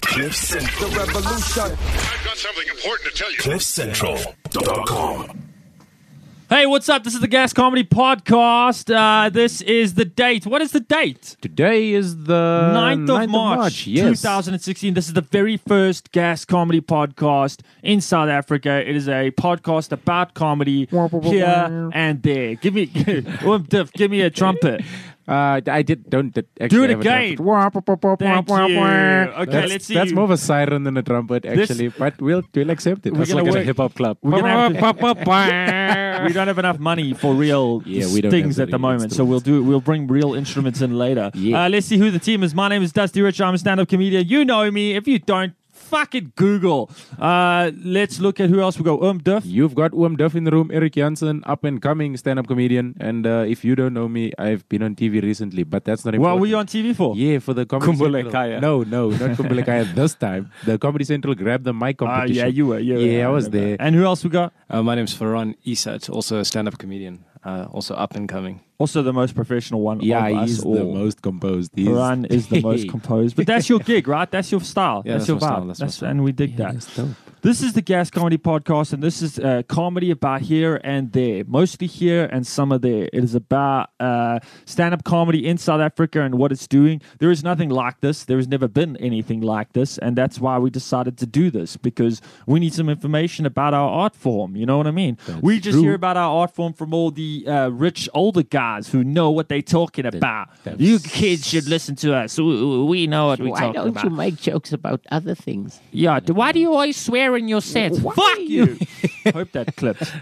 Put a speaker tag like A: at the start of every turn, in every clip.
A: The revolution.
B: I've got something important to tell you.
C: CliffCentral.com.
D: Hey, what's up? This is the Gas Comedy Podcast. This is the date. What is the date?
E: Today is the
D: 9th of March,
E: yes.
D: 2016. This is the very first Gas Comedy Podcast in South Africa. It is a podcast about comedy here and there. Give me a trumpet.
E: I don't actually
D: Do it
E: have a
D: again.
E: trumpet.
D: Thank you. Okay, let's see.
E: That's more of a siren than a trumpet, actually, but we'll accept it.
D: We're
E: It's
D: gonna
E: like
D: work-
E: a hip-hop club.
D: We're gonna have to- we don't have enough money for real
E: Yeah, we don't
D: things
E: have
D: at the
E: any
D: moment, so we'll bring real instruments in later.
E: Yeah.
D: Let's see who the team is. My name is Dusty Rich. I'm a stand-up comedian. You know me. If you don't, fucking Google. Let's look at who else we go. Duff.
E: You've got Oom Duff in the room, Eric Jansen, up-and-coming stand-up comedian, and if you don't know me, I've been on TV recently, but that's not
D: What
E: important.
D: were you on TV for?
E: Yeah, for the Comedy
D: Kumbule
E: Central.
D: Kaya.
E: No, not Kumbule Kaya this time. The Comedy Central grabbed the mic competition.
D: Yeah, you were.
E: Yeah, I was there.
D: And who else we got?
F: My name's Farhan Isat, also a stand-up comedian, also up and coming.
D: Also the most professional one
E: Yeah,
D: of us
E: he's
D: all.
E: the most composed.
D: Farhan is the most composed. But that's your gig, right? That's your style.
F: Yeah,
D: that's
F: that's
D: your
F: my style,
D: vibe.
F: that's my style.
D: And we dig that. This is the Gas Comedy Podcast, and this is comedy about here and there. Mostly here and some of there. It is about stand-up comedy in South Africa and what it's doing. There is nothing like this. There has never been anything like this, and that's why we decided to do this, because we need some information about our art form. You know what I mean? We just hear about our art form from all the rich older guys who know what they're talking about. You kids should listen to us. We know what we're talking about.
G: Why don't you make jokes about other things?
D: Yeah, why do you always swear in your sets? Fuck you! Hope that clips.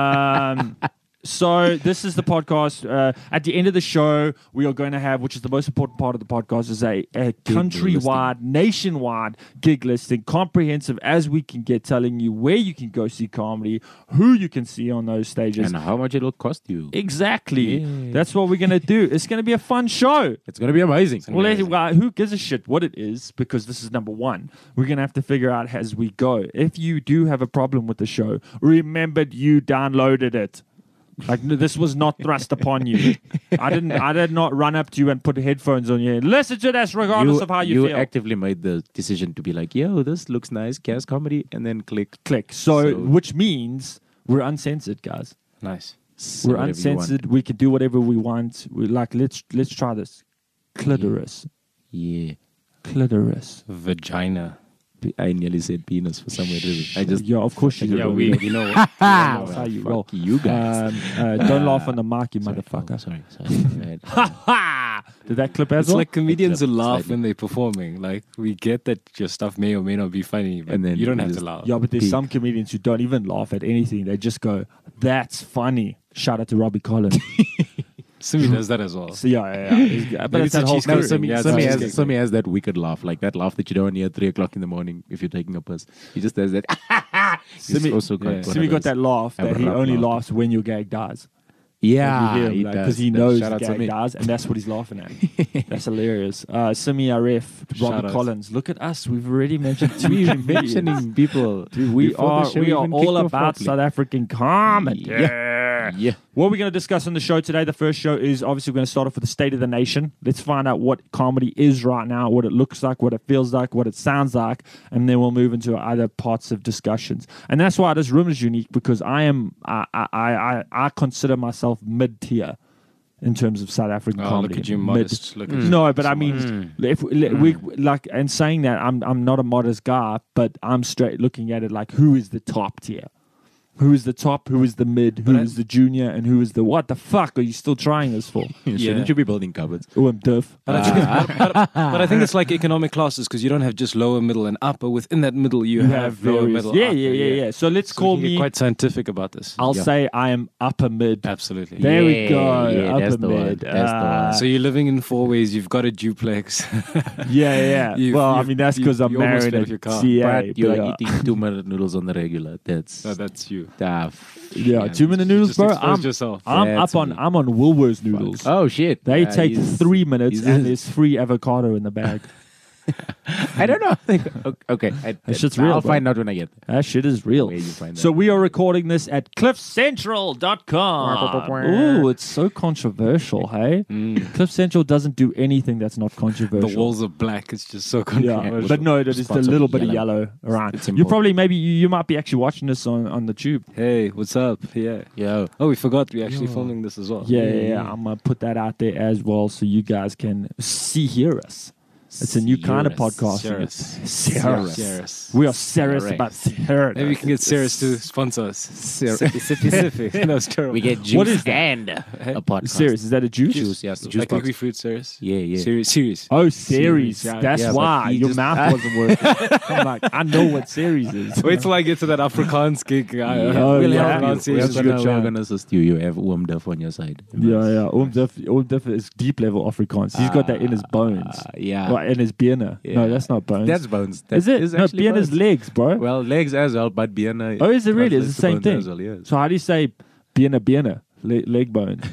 D: So this is the podcast. At the end of the show, we are going to have, which is the most important part of the podcast, is a countrywide, nationwide gig listing, comprehensive as we can get, telling you where you can go see comedy, who you can see on those stages,
E: And how much it'll cost you.
D: exactly. That's what we're going to do. It's going to be a fun show.
E: It's going to be amazing.
D: Well, who gives a shit what it is? Because this is number one. We're going to have to figure out as we go. If you do have a problem with the show, remember you downloaded it. Like, no, this was not thrust upon you. I did not run up to you and put headphones on you. Listen to this regardless of how you feel.
E: actively made the decision to be like, yo, this looks nice, Gas Comedy, and then click.
D: So, which means we're uncensored, guys.
F: Nice.
D: We're
E: whatever you
D: uncensored. We can do whatever we want. We like, let's try this. Clitoris.
E: Yeah.
D: Clitoris.
F: Vagina.
E: I nearly said penis for some reason. I just
D: Yeah, of course you
F: Yeah,
D: do.
F: we know what.
D: That's how you roll.
E: fuck you guys.
D: Don't laugh on the mic, you motherfucker.
E: Sorry.
D: Ha ha! Did that clip as
F: It's
D: well?
F: like comedians who
E: Except
F: laugh
E: slightly.
F: when they're performing. Like, we get that your stuff may or may not be funny, but
E: And then
F: you don't
E: you
F: have to
E: just-
F: laugh.
D: Yeah, but there's
E: Peak.
D: some comedians who don't even laugh at anything. They just go, "That's funny." Shout out to Robbie Collins.
F: Simi does that as well.
D: So yeah. But
F: Maybe
D: it's
F: it's a
D: that whole
F: cheesecake
D: crew.
F: thing. Yeah, it's
E: Sami
F: a
E: has,
F: cheesecake
E: Sami has that wicked laugh, like that laugh that you don't hear at 3 o'clock in the morning if you're taking a piss. He just does that.
D: Simi-
E: He's also got
F: yeah.
E: one
D: Simi
E: of
D: got
E: those
D: that laugh that he
E: abrupt
D: only
E: laughter.
D: laughs when your gag dies.
E: Yeah,
D: Because
E: does.
D: he knows
E: Shout
D: the
E: out to
D: gag
E: me.
D: dies, and that's what he's laughing at. That's hilarious. Simi Aref,
F: Shout
D: Robbie
F: out.
D: Collins. Look at us. We've already mentioned two
E: We're
D: comedians.
E: mentioning people.
D: We
E: before the
D: are
E: show
D: we are
E: even
D: all
E: kicked off
D: about
E: properly.
D: South African comedy.
E: Yeah.
D: What we're going to discuss on the show today, the first show is obviously we're going to start off with the state of the nation. Let's find out what comedy is right now, what it looks like, what it feels like, what it sounds like, and then we'll move into other parts of discussions. And that's why this room is unique, because I consider myself mid-tier in terms of South African
F: Oh,
D: comedy.
F: look at you,
D: Mid-
F: modest. Look at you.
D: No, but I mean, if we like, and saying that, I'm not a modest guy, but I'm straight looking at it like, who is the top tier? Who is the top? Who is the mid? Who is the junior? And who is the what the fuck are you still trying this for?
E: Shouldn't you be building cupboards?
D: Oh, I'm deaf.
F: But I think it's like economic classes, because you don't have just lower, middle, and upper. Within that middle, you have lower,
D: various.
F: middle,
D: Yeah,
F: upper.
D: yeah. So let's
F: So
D: call
F: we can
D: me.
F: get quite scientific about this.
D: I'll say I am upper mid.
F: Absolutely.
D: There we go.
E: Yeah, that's
D: upper
E: the one.
D: mid.
E: That's the one.
F: So you're living in 4 ways. You've got a duplex.
D: Yeah.
F: You-
D: Well, I
F: you-
D: mean that's because I'm
F: you almost
D: married
F: paid
D: at
F: off your car.
D: CA.
E: But you're
D: but,
E: eating 2-minute noodles on the regular. That's
F: No, that's you.
D: yeah, 2-minute noodles,
F: Just
D: bro.
F: exposed yourself.
D: I'm
E: That's
D: up on
E: me.
D: I'm on Woolworths noodles.
E: Oh shit!
D: They
E: Yeah,
D: take
E: he's-
D: 3 minutes,
E: he's-
D: and there's free avocado in the bag.
E: I don't know. Okay.
D: That shit's real,
E: I'll
D: bro.
E: find out when I get there.
D: That shit is real.
E: Where you find
D: So
E: that.
D: we are recording this at cliffcentral.com. Ooh, it's so controversial, hey? Cliff Central doesn't do anything that's not controversial.
F: The walls are black. It's just so
D: Yeah,
F: controversial.
D: but no, there's a
E: Spots of
D: little bit of
E: yellow.
D: yellow around.
E: It's
D: You
E: important.
D: probably, maybe, you might be actually watching this on the tube.
F: Hey, what's up? Yeah.
E: Yo.
F: Oh, we forgot we're actually filming this as well.
D: Yeah. I'm going to put that out there as well so you guys can hear us. It's a new kind of podcasting.
F: Ceres.
D: We are serious
E: Ceres.
D: about Ceres.
F: Maybe we can get Ceres to sponsor us. Specific. No, it's terrible.
E: We get juice
D: What is that?
E: and a podcast.
D: Ceres, is that a juice?
E: Juice, yes. Juice
F: Like
E: box.
F: liquid fruit Ceres?
E: Yeah.
F: Series.
D: Oh, series.
E: Series,
D: That's
E: yeah, but
D: why
E: he
D: your
E: just-
D: mouth wasn't working. I'm like, I know what series is.
F: Wait till I get to that Afrikaans gig.
D: Oh,
E: We'll
D: yeah.
E: help you.
F: Pronunciation.
E: We're gonna assist you. You have Duff on your side.
D: Yeah. Diff is deep level Afrikaans. He's got that in his bones.
E: Yeah.
D: Well, in his bene. No,
E: Yeah.
D: that's not bones.
E: That's bones. That
D: is it? No,
E: actually
D: bene is
E: bones.
D: legs, bro.
E: Well, legs as well, but Biena.
D: Oh, is it really? It's the same
E: translates to
D: thing.
E: bones as well, yes.
D: So how do you say bene? Leg bone.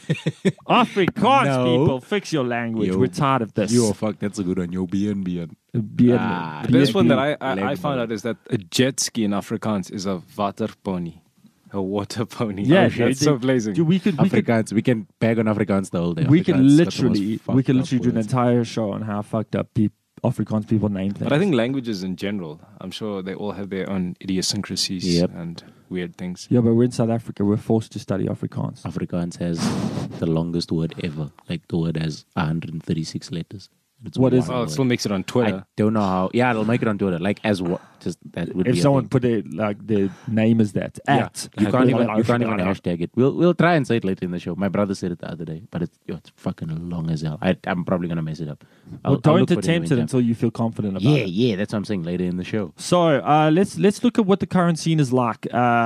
D: Afrikaans
E: No.
D: people, fix your language.
E: Yo.
D: We're tired of this.
E: Yo, fuck, that's a good one. Yo, bien.
D: Bene.
F: The best one that I
E: Leg
F: found
E: bone.
F: out is that a jet ski in Afrikaans is a waterpony. A water pony.
D: Yeah,
F: Oh, that's so blazing.
D: Dude, we could
E: Afrikaans. We can bag on Afrikaans the whole day.
D: we can
E: Afrikaans got the most
D: literally
E: fucked up
D: do an
E: words.
D: entire show on how fucked up Afrikaans people name things.
F: But I think languages in general, I'm sure they all have their own idiosyncrasies
E: Yep.
F: and weird things.
D: yeah, but we're in South Africa. We're forced to study Afrikaans.
E: Afrikaans has the longest word ever. Like the word has 136 letters. It's
D: What is
E: one
F: Oh, it
E: word.
F: still makes it on
E: I
F: Twitter.
E: don't know how. Yeah, it'll make it on Twitter. Like as what? Just that would
D: If
E: be a
D: someone
E: thing.
D: put their name as that
E: Yeah.
D: at
E: You can't even hashtag it. We'll try and say it later in the show. My brother said it the other day, but it's fucking long as hell. I'm probably gonna mess it up.
D: Well,
E: I'll
D: don't
E: look for in the
D: attempt it
E: meantime.
D: until you feel confident about it.
E: Yeah, that's what I'm saying later in the show.
D: So let's look at what the current scene is like.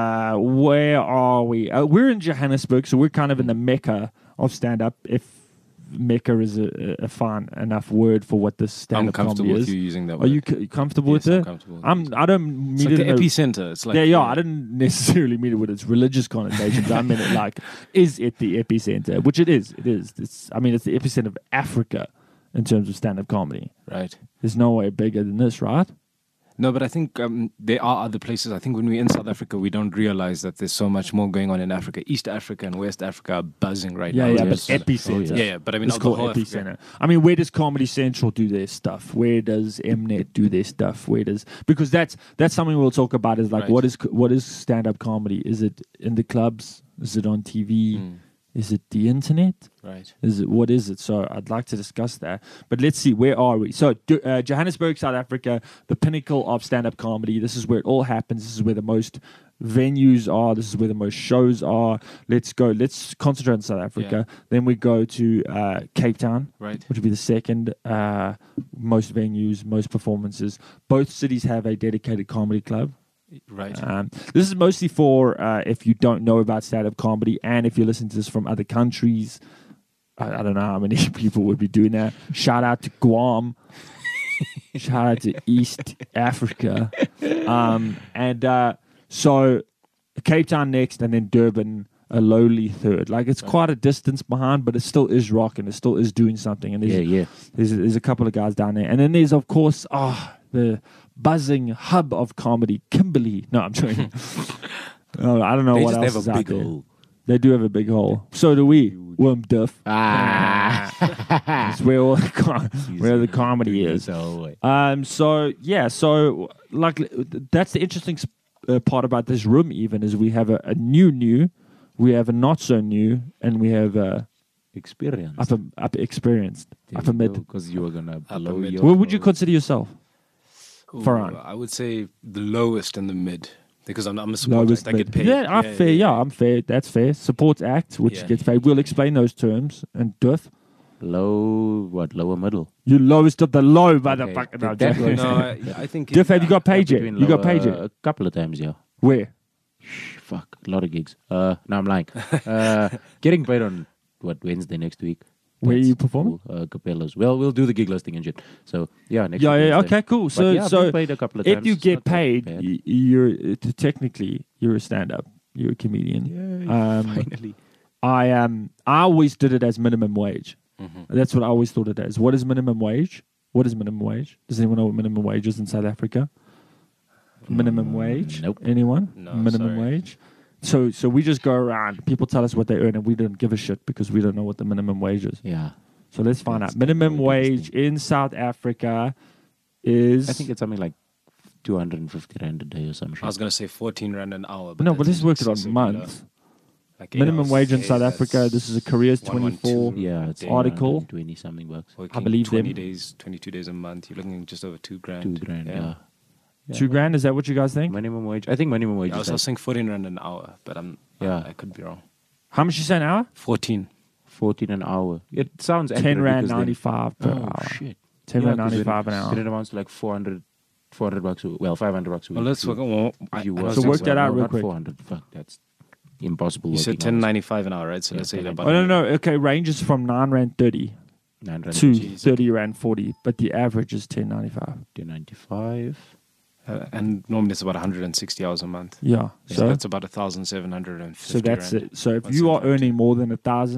D: Where are we? We're in Johannesburg, so we're kind of in the mecca of stand-up. If mecca is a fine enough word for what this
F: I'm
D: stand-up
F: comfortable
D: comedy
F: with
D: is.
F: you using that
D: Are
F: word.
D: you comfortable
F: Yes,
D: with
F: I'm
D: it?
F: comfortable with
D: I don't
F: It's
D: mean
F: like
D: it
F: the
D: in a-
F: epicenter. It's like
D: yeah, I didn't necessarily mean it with its religious connotations. I meant it like, is it the epicenter? Which it is. It is. It's the epicenter of Africa in terms of stand-up comedy.
F: Right.
D: There's no way bigger than this, right?
F: No, but I think there are other places. I think when we're in South Africa, we don't realize that there's so much more going on in Africa. East Africa and West Africa are buzzing right now.
D: Yeah,
E: yes.
D: but epicenter.
F: Yeah, but I mean,
D: It's
F: the
D: called
F: whole
D: epicenter.
F: Africa.
D: I mean, where does Comedy Central do their stuff? Where does Mnet do their stuff? Because that's something we'll talk about. Is like
F: Right.
D: what is stand-up comedy? Is it in the clubs? Is it on TV? Is it the internet?
F: Right.
D: What is it? So I'd like to discuss that. But let's see, where are we? So Johannesburg, South Africa, the pinnacle of stand-up comedy. This is where it all happens. This is where the most venues are. This is where the most shows are. Let's go. Let's concentrate on South Africa. Then we go to Cape Town,
F: Right.
D: which would be the second most venues, most performances. Both cities have a dedicated comedy club.
F: Right.
D: This is mostly for if you don't know about stand-up comedy, and if you listen to this from other countries. I don't know how many people would be doing that. Shout out to Guam. Shout out to East Africa. So Cape Town next, and then Durban a lowly third. Like it's quite a distance behind, but it still is rocking. It still is doing something. And there's a couple of guys down there, and then there's of course the buzzing hub of comedy, Kimberley. No, I'm joking. I don't know
E: They
D: what
E: just
D: else
E: have
D: is
E: a
D: out
E: big
D: there.
E: hole.
D: They do have a big hole. So do we. Worm Duff. It's where all where the comedy is. So like that's the interesting part about this room. Even is we have a new, we have a not so new, and we have a
E: Experience.
D: upper experienced, upper mid.
E: Because you were gonna blow
F: mid.
E: your
D: Where would you consider yourself?
F: Ooh,
D: Farhan.
F: I would say the lowest in the mid because I'm a support
D: Lowest
F: act. I get
D: mid.
F: paid.
D: Yeah, fair. Yeah, I'm fair. That's fair. Support act, which
F: Yeah.
D: gets paid. We'll explain those terms. And Duff,
E: lower middle?
D: you lowest of the low,
E: Okay,
D: motherfucker. No,
E: that
D: joking.
E: was-
F: No, I think.
D: Duff, have you got paid yet?
E: Between
D: You got
E: lower-
D: paid yet?
E: A couple of times, yeah.
D: Where?
E: Fuck, a lot of gigs. No, I'm lying. Getting paid on Wednesday next week.
D: Where are
E: That's
D: you performing?
E: cool. Capellas. Well, we'll do the gig listing and shit. So yeah, next
D: Yeah,
E: week
D: yeah,
E: Wednesday.
D: okay, cool.
E: But
D: So,
E: yeah, I've
D: so
E: been paid a couple of
D: if
E: times.
D: you
E: It's
D: get
E: not that
D: paid,
E: bad.
D: you're technically you're a stand-up. You're a comedian.
E: Finally.
D: I always did it as minimum wage.
E: Mm-hmm.
D: That's what I always thought it as. What is minimum wage? What is minimum wage? Does anyone know what minimum wage is in South Africa? Minimum wage?
E: Nope.
D: Anyone?
F: No,
D: minimum
F: sorry.
D: wage? So we just go around. People tell us what they earn, and we don't give a shit because we don't know what the minimum wage is.
E: Yeah.
D: So let's find
E: That's
D: out. Minimum
E: the biggest
D: wage in South Africa is...
E: I think it's something like 250 rand a day or some shit.
F: I was going to say 14 rand an hour.
D: No, but
F: that's
D: let's work it on
F: excessively
D: months.
F: low. Like 8
D: Minimum
F: hours
D: wage
F: a
D: in
F: day,
D: South
F: that's
D: Africa, this is a careers 24.
F: 112.
E: Yeah, it's
D: Article.
E: 20 something bucks.
F: Working
D: believe
F: 20
D: them.
F: days, 22 days a month. You're looking just over 2 grand.
E: 2 grand, yeah. Yeah.
D: 2 grand, is that what you guys think?
E: Minimum wage. I think minimum wage
F: I
E: is
F: was saying 14 rand an hour, but
E: Yeah.
F: I could be wrong.
D: How much you say an hour?
F: 14.
E: 14 an hour. It sounds
D: 10
E: accurate
D: rand
E: because then-
D: 95 per
E: Oh,
D: hour.
E: shit.
D: 10
E: Yeah,
D: rand
E: 'cause
D: 95 an
E: Then
D: hour.
E: it amounts to like 400 bucks. Well, 500 bucks a week.
F: Well, let's work on.
E: If you
F: I
E: work.
F: was
D: So
F: thinking-
D: work that out
E: no,
D: real
E: not
D: quick.
E: 400. Fuck, that's impossible.
F: You said
E: working hours.
F: 10.95 an hour, right? So
E: Yeah,
F: let's say
E: 10.95.
F: about.
D: Oh, no. Okay, ranges from 9 rand 30
E: 9 rand
D: to
F: Jeez.
D: 30 rand 40, but the average is 10.95.
E: to 95.
F: And normally it's about 160 hours a month.
D: Yeah.
F: So
D: So
F: that's about 1,750.
D: so that's
F: rand.
D: it. So if
F: What's
D: you
F: it
D: are
F: up to?
D: earning more than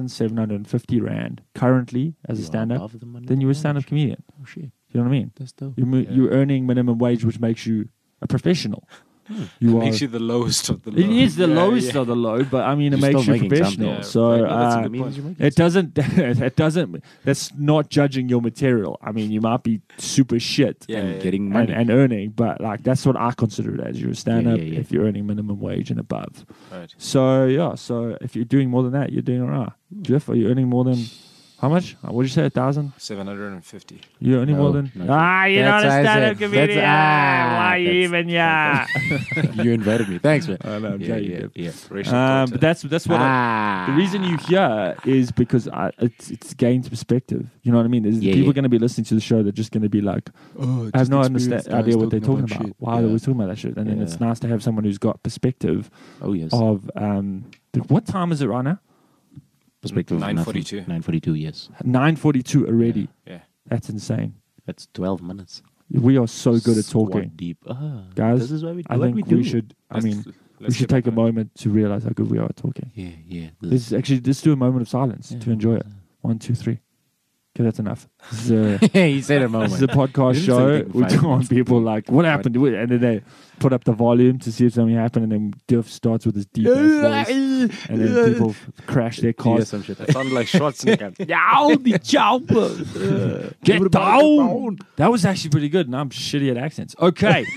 D: 1,750 rand currently as a
E: You are
D: stand-up,
E: above the minimum
D: then you're a
E: wage.
D: stand-up comedian.
E: Oh, shit.
D: You know what I mean?
E: That's dope.
D: You're earning minimum wage, which makes you a professional. You are.
F: Makes you the lowest of the low.
D: It is the
F: Yeah,
D: lowest
F: yeah.
D: of the low, but I mean, it
E: You're
D: makes
E: still
D: you
E: making
D: professional.
E: something.
D: So
F: Right, no, that's a good
E: Means
F: point.
E: you're making
D: it doesn't. It doesn't. That's not judging your material. I mean, you might be super shit
F: Yeah,
E: and
F: yeah.
E: getting
D: and,
E: money.
D: and earning, but like that's what I consider it as. You're a stand-up
E: yeah.
D: if you're earning minimum wage and above.
F: Right.
D: So yeah. So if you're doing more than that, you're doing all right. Jeff, are you earning more than how much? What did you say? 1,000?
F: 750.
D: You're earning
E: No,
D: more than
E: no.
D: you're
E: That's
D: not a
E: what I
D: stand-up
E: said.
D: comedian. Why
E: That's-
D: even yeah?
E: You invited me. Thanks, man.
D: I know, I'm
E: yeah,
D: joking,
E: yeah,
D: Jeff.
E: yeah.
F: Racial
D: But that's what. The reason
E: Ah.
D: you hear is because it's gains perspective. You know what I mean? There's
E: Yeah,
D: people
E: yeah.
D: going to be listening to the show. They're just going to be like, I have no idea what they're talking about. Why are we talking about that shit? And then it's
E: Yeah.
D: nice to have someone who's got perspective
E: Oh, yes.
D: of what time is it right now?
E: Perspective of
F: 9:42.
E: 9:42, yes.
D: 9:42 already.
F: Yeah.
D: That's insane.
E: That's 12 minutes.
D: We are so good at
E: Squat
D: talking,
E: deep.
D: guys.
E: This is why we do
D: I
E: what
D: think
E: we do.
D: we should. I mean, we
F: Let's
D: should
F: get
D: take a
F: back on it.
D: moment to realize how good we are at talking.
E: Yeah, yeah.
D: Let's do a moment of silence to enjoy it. 1, 2, 3. Okay, that's enough. This is a,
E: He said a moment.
D: This is a podcast
E: Didn't say
D: show.
E: anything
D: We
E: funny.
D: don't want people like, what happened? And then they put up the volume to see if something happened, and then Duff starts with his deep ass voice, and then people crash their
E: Yeah,
D: cars.
E: some shit.
F: That sounded like Schwarzenegger.
D: Down the chopper. Get down. That was actually pretty good, and I'm shitty at accents. Okay.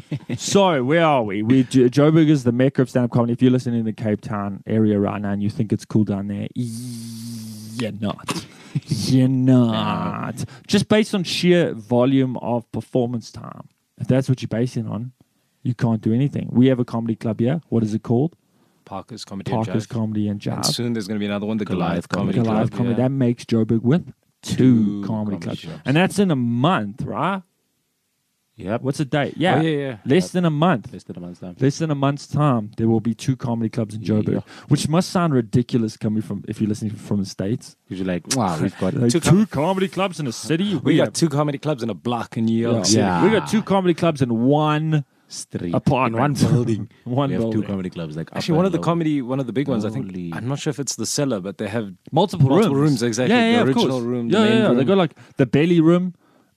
D: So, where are we? Joburg is the mecca of stand-up comedy. If you're listening in the Cape Town area right now and you think it's cool down there, you're not. You're not. Just based on sheer volume of performance time. If that's what you're basing on, you can't do anything. We have a comedy club here. What is it called?
F: Parker's Comedy
D: Parker's
F: and Jive.
D: Comedy and
F: And
D: Jive.
F: soon there's going to be another one, the
E: Goliath
F: Goliath Comedy
D: Goliath
F: Club.
D: Comedy.
F: yeah.
D: That makes Joburg with two comedy clubs.
F: shows.
D: And that's in a month, right?
E: Yep.
D: What's the date? Yeah.
F: Oh, yeah.
D: Less than a month.
E: Less than a month's time.
D: Less than a month's time, there will be two comedy clubs in Joburg,
E: Yeah.
D: which must sound ridiculous coming from if you're listening from the States.
E: You're like, wow, we've got
D: Like,
F: Two
D: two comedy clubs in a city.
F: We
D: have-
F: got 2 comedy clubs in a block in New York
D: Yeah.
F: City.
E: Yeah.
D: We got 2 comedy clubs in one
E: street
D: apartment.
E: in one building.
D: One
E: we have
D: building.
E: 2 comedy clubs. Like
F: Actually,
E: upper
F: one
E: and
F: of the
E: lower.
F: one of the big ones, I think,
E: Holy-
F: I'm not sure if it's the Cellar, but they have
D: Multiple
F: rooms, exactly.
D: Yeah,
F: The
D: of
F: original
D: course.
F: room, the
D: Yeah,
F: main
D: yeah. They
F: room.
D: got like the belly room.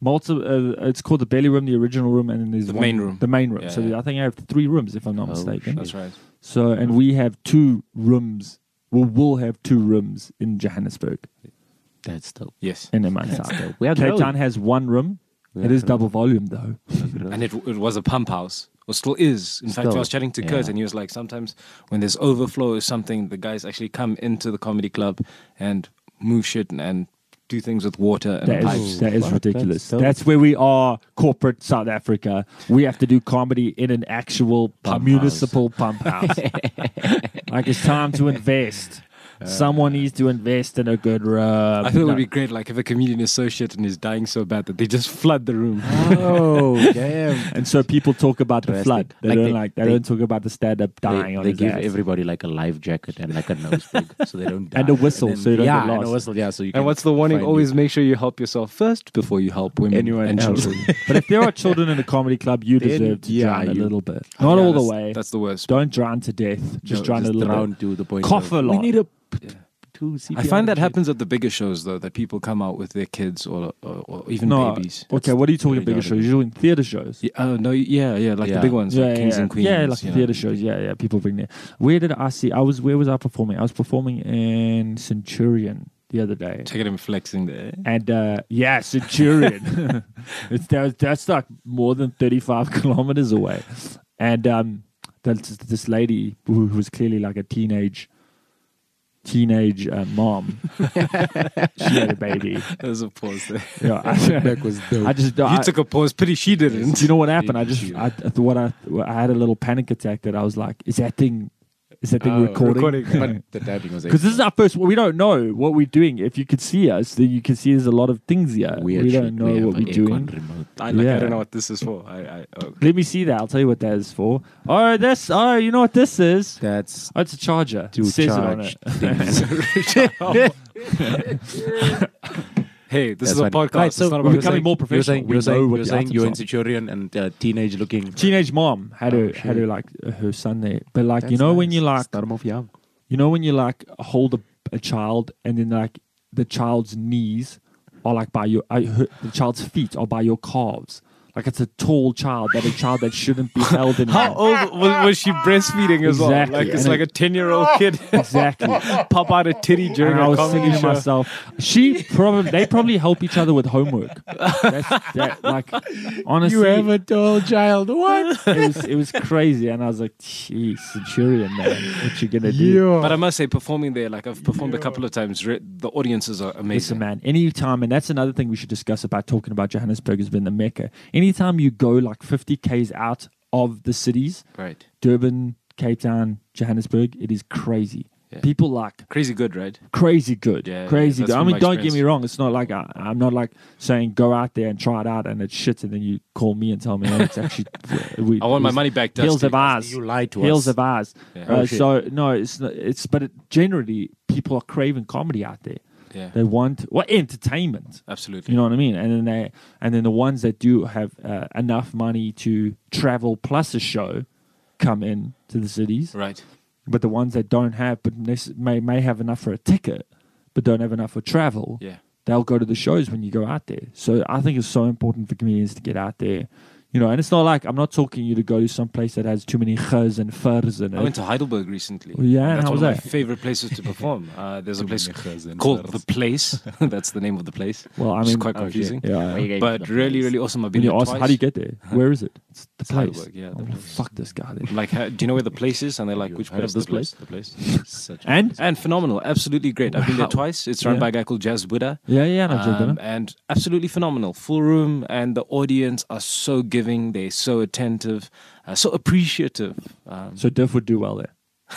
D: It's called the belly room, the original room, and then there's
F: The
D: one-
F: main room.
D: The main room.
F: Yeah,
D: So
F: yeah.
D: I think I have 3 rooms, if I'm not
E: Oh,
D: mistaken.
F: That's right.
D: So, and we have 2 rooms. We'll have 2 rooms in Johannesburg
E: That's dope.
F: Yes.
D: in a month's time.
E: We have
D: Cape
E: grown.
D: Town has 1 room. It is double volume though.
F: And it was a pump house, or still is. In fact, I
E: Still,
F: was chatting to Kurt,
E: yeah.
F: and he was like, sometimes when there's overflow or something, the guys actually come into the comedy club and move shit and do things with water and pipes.
D: That is
E: What?
D: ridiculous.
E: That's
D: That's
E: dope.
D: where we are, corporate South Africa. We have to do comedy in an actual
E: Pump
D: municipal pump house. Like it's time to invest. Someone needs to invest in a good room.
F: I think it would be great, like if a comedian is so shit and is dying so bad that they just flood the room.
E: Oh, damn.
D: And so people talk about the
E: Drastic.
D: flood. They
E: Like
D: don't
E: they-
D: talk about the stand-up dying on
E: They
D: his
E: give
D: ass.
E: everybody like a life jacket and like a nose plug so they don't die.
D: And a whistle,
E: then-
D: so you don't
E: yeah,
D: get
E: and
D: lost.
E: a whistle, yeah. So you can
F: And what's the warning?
E: find
F: Always
E: you.
F: make sure you help yourself first before you help women
D: Anyone
F: and
D: else.
F: children.
D: But if there are children in a comedy club, you
E: Then,
D: deserve to
E: yeah,
D: drown a
E: you-
D: little bit. Not all the way.
F: That's the worst.
D: Don't drown to death. Just
E: No,
D: drown a little
E: drown
D: bit.
E: to the point.
D: Cough
E: of,
D: a
E: We
D: lot.
E: need a to CPR.
F: I find that
E: and shit.
F: happens at the bigger shows though, that people come out with their kids or even babies.
D: Okay, what are you talking
E: pretty
D: bigger shows? You're doing theater shows.
F: Yeah, no, yeah, like the big ones, like Kings and Queens.
D: Yeah, like
F: you know.
D: theater shows. Yeah. People bring there. Where did I see? Where was I performing? I was performing in Centurion the other day.
F: Check it, him flexing there.
D: And Centurion. That's like more than 35 kilometers away. And this lady who was clearly like a teenage mom. She had a baby.
F: There's a pause there.
D: Yeah,
E: That was dope.
F: You took a pause. Pity she didn't.
D: You know what happened? I had a little panic attack that I was like, is that thing recording?
E: But the typing was
D: Because this is our first. We don't know what we're doing. If you could see us, then you can see there's a lot of things here.
E: weird
D: We
E: shit.
D: don't know
E: We have
D: what
E: an
D: we're doing.
E: aircon remote.
F: I
D: Yeah.
F: don't know what this is for.
D: Let me see that. I'll tell you what that is for. You know what this is?
E: That's
D: Oh, it's a charger.
E: to
D: It says
E: charge
D: it on it.
E: things.
F: Hey, this
E: That's
F: is a
E: funny.
F: podcast.
E: Right,
F: It's
E: so
F: not
D: we're
F: about
D: becoming more professional.
E: You're
D: We know
E: saying,
D: what
E: you're
D: the
E: saying you're in
D: items are.
E: Centurion and teenage looking.
D: Teenage mom had her like her son there, but like
E: That's
D: you know when
E: nice.
D: you like
E: Start 'em off young.
D: you know when you like hold a child and then like the child's knees are like by the child's feet are by your calves. Like it's a tall child, a child that shouldn't be held in.
F: How old was she breastfeeding as well?
D: Exactly.
F: Like it's
D: And
F: like a 10-year-old kid.
D: Exactly.
F: Pop out a titty during
D: And I
F: a
D: was
F: comedy
D: thinking to
F: show.
D: myself, they probably help each other with homework. Like honestly,
E: a tall child. What?
D: it was crazy, and I was like, "Jeez, Centurion, man, what you gonna do?"
F: But I must say, performing there, like I've performed a couple of times, the audiences are amazing.
D: Listen, man, anytime, and that's another thing we should discuss about talking about Johannesburg has been the Mecca. Anytime you go like 50 k's out of the cities,
F: Right.
D: Durban, Cape Town, Johannesburg, it is crazy.
F: Yeah.
D: People like
F: Crazy good, right?
D: crazy good,
F: Yeah,
D: crazy
F: yeah,
D: good.
F: that's
D: I
F: been
D: mean,
F: my
D: don't get me
F: experience.
D: wrong. It's not like I'm not like saying go out there and try it out and it's shit, and then you call me and tell me oh, it's actually.
F: I want my money back,
D: Hills
F: Dusty.
D: of ours.
E: You lied to
D: Hills
E: us.
D: of ours.
F: Yeah.
E: Oh, shit.
D: So no, it's not, but generally people are craving comedy out there.
F: Yeah,
D: They want entertainment.
F: absolutely.
D: You know what I mean? And then the ones that do have enough money to travel plus a show come in to the cities.
F: Right.
D: But the ones that don't have, but may have enough for a ticket, but don't have enough for travel,
F: Yeah.
D: they'll go to the shows when you go out there. So I think it's so important for comedians to get out there. You know, and it's not like I'm not talking you to go to some place that has too many khs and furs in it.
F: I went to Heidelberg recently.
D: Yeah, and
F: that's
D: how
F: one
D: was
F: of my
D: that?
F: favorite places to perform. There's a place called The Place. That's the name of the place.
D: Well, I
F: Which is
D: mean,
F: quite confusing.
D: yeah.
F: But really, really awesome. I've been
D: When you
F: there
D: ask,
F: twice.
D: how do you get there? Where is it? It's the
F: It's
D: place.
F: Heidelberg, yeah, the
D: Oh,
F: place.
D: fuck this guy there.
F: I'm like, do you know where the place is? And they're like, which
E: heard
F: place?
E: of this
F: The place.
D: And
F: phenomenal. Absolutely great. I've been there
D: Wow.
F: twice. It's run
D: Yeah.
F: by a guy called Jazz Buddha.
D: yeah, no, Jim Dinner.
F: And absolutely phenomenal. Full room, and the audience are so giving. They're so attentive, so appreciative.
D: So Diff would do well there.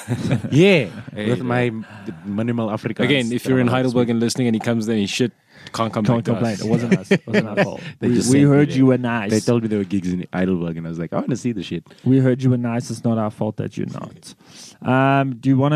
E: Yeah,
F: Hey,
E: with
F: yeah.
E: my minimal Afrikaans.
F: Again, if you're in Heidelberg and listening and he comes there and he shit, can't come
D: Can't
F: back to
D: complain.
F: us.
D: It wasn't us. It wasn't our fault.
E: They
D: we
E: just
D: we
E: sent me
D: heard
E: there.
D: you were nice.
E: They told me there were gigs in Heidelberg, and I was like, I want to see the shit.
D: We heard you were nice. It's not our fault that you're not. Do you want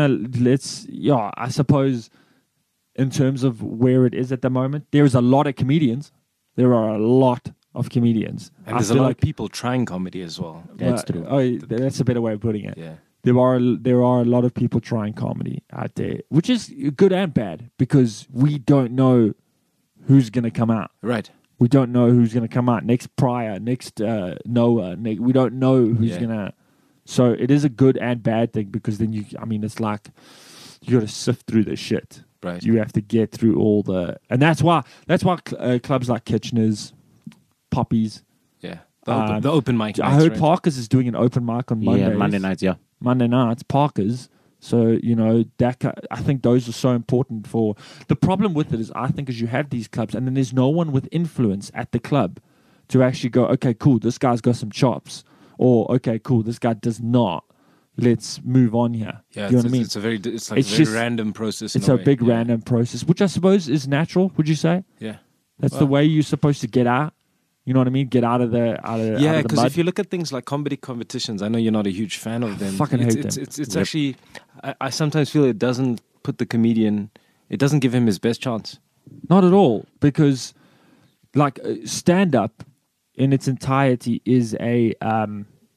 D: to, I suppose in terms of where it is at the moment, there's a lot of comedians. There are a lot of comedians.
F: And
D: I
F: there's a
D: feel
F: lot
D: like,
F: of people trying comedy as well.
E: That's true.
D: Oh, that's a better way of putting it.
F: Yeah.
D: There are a lot of people trying comedy out there, which is good and bad because we don't know who's going to come out.
F: Right.
D: We don't know who's going to come out next. Pryor, next Noah. We don't know who's
F: Yeah.
D: going to. So it is a good and bad thing because then it's like you got to sift through the shit.
F: Right.
D: You have to get through all the, and that's why clubs like Kitchener's, Poppies.
F: Yeah. The open mic.
D: I
F: nights,
D: heard
F: right?
D: Parker's is doing an open mic on Mondays.
E: Yeah, Monday nights, yeah.
D: Monday nights, Parker's. So, I think those are so important for... The problem with it is, I think, is you have these clubs and then there's no one with influence at the club to actually go, okay, cool, this guy's got some chops. Or, okay, cool, this guy does not. Let's move on here.
F: Yeah,
D: Do you know what I mean?
F: It's a very
D: It's
F: very
D: just-
F: random process.
D: It's
F: in
D: a
F: way.
D: big
F: Yeah.
D: random process, which I suppose is natural, would you say?
F: Yeah.
D: That's the
F: Well-
D: way you're supposed to get out. You know what I mean? Get out of the
F: Yeah,
D: out of the
F: because
D: mud.
F: if you look at things like comedy competitions, I know you're not a huge fan of them.
D: Fucking
F: it's,
D: hate
F: it's,
D: them.
F: It's actually, I sometimes feel it doesn't put the comedian, it doesn't give him his best chance.
D: Not at all, because like stand up in its entirety is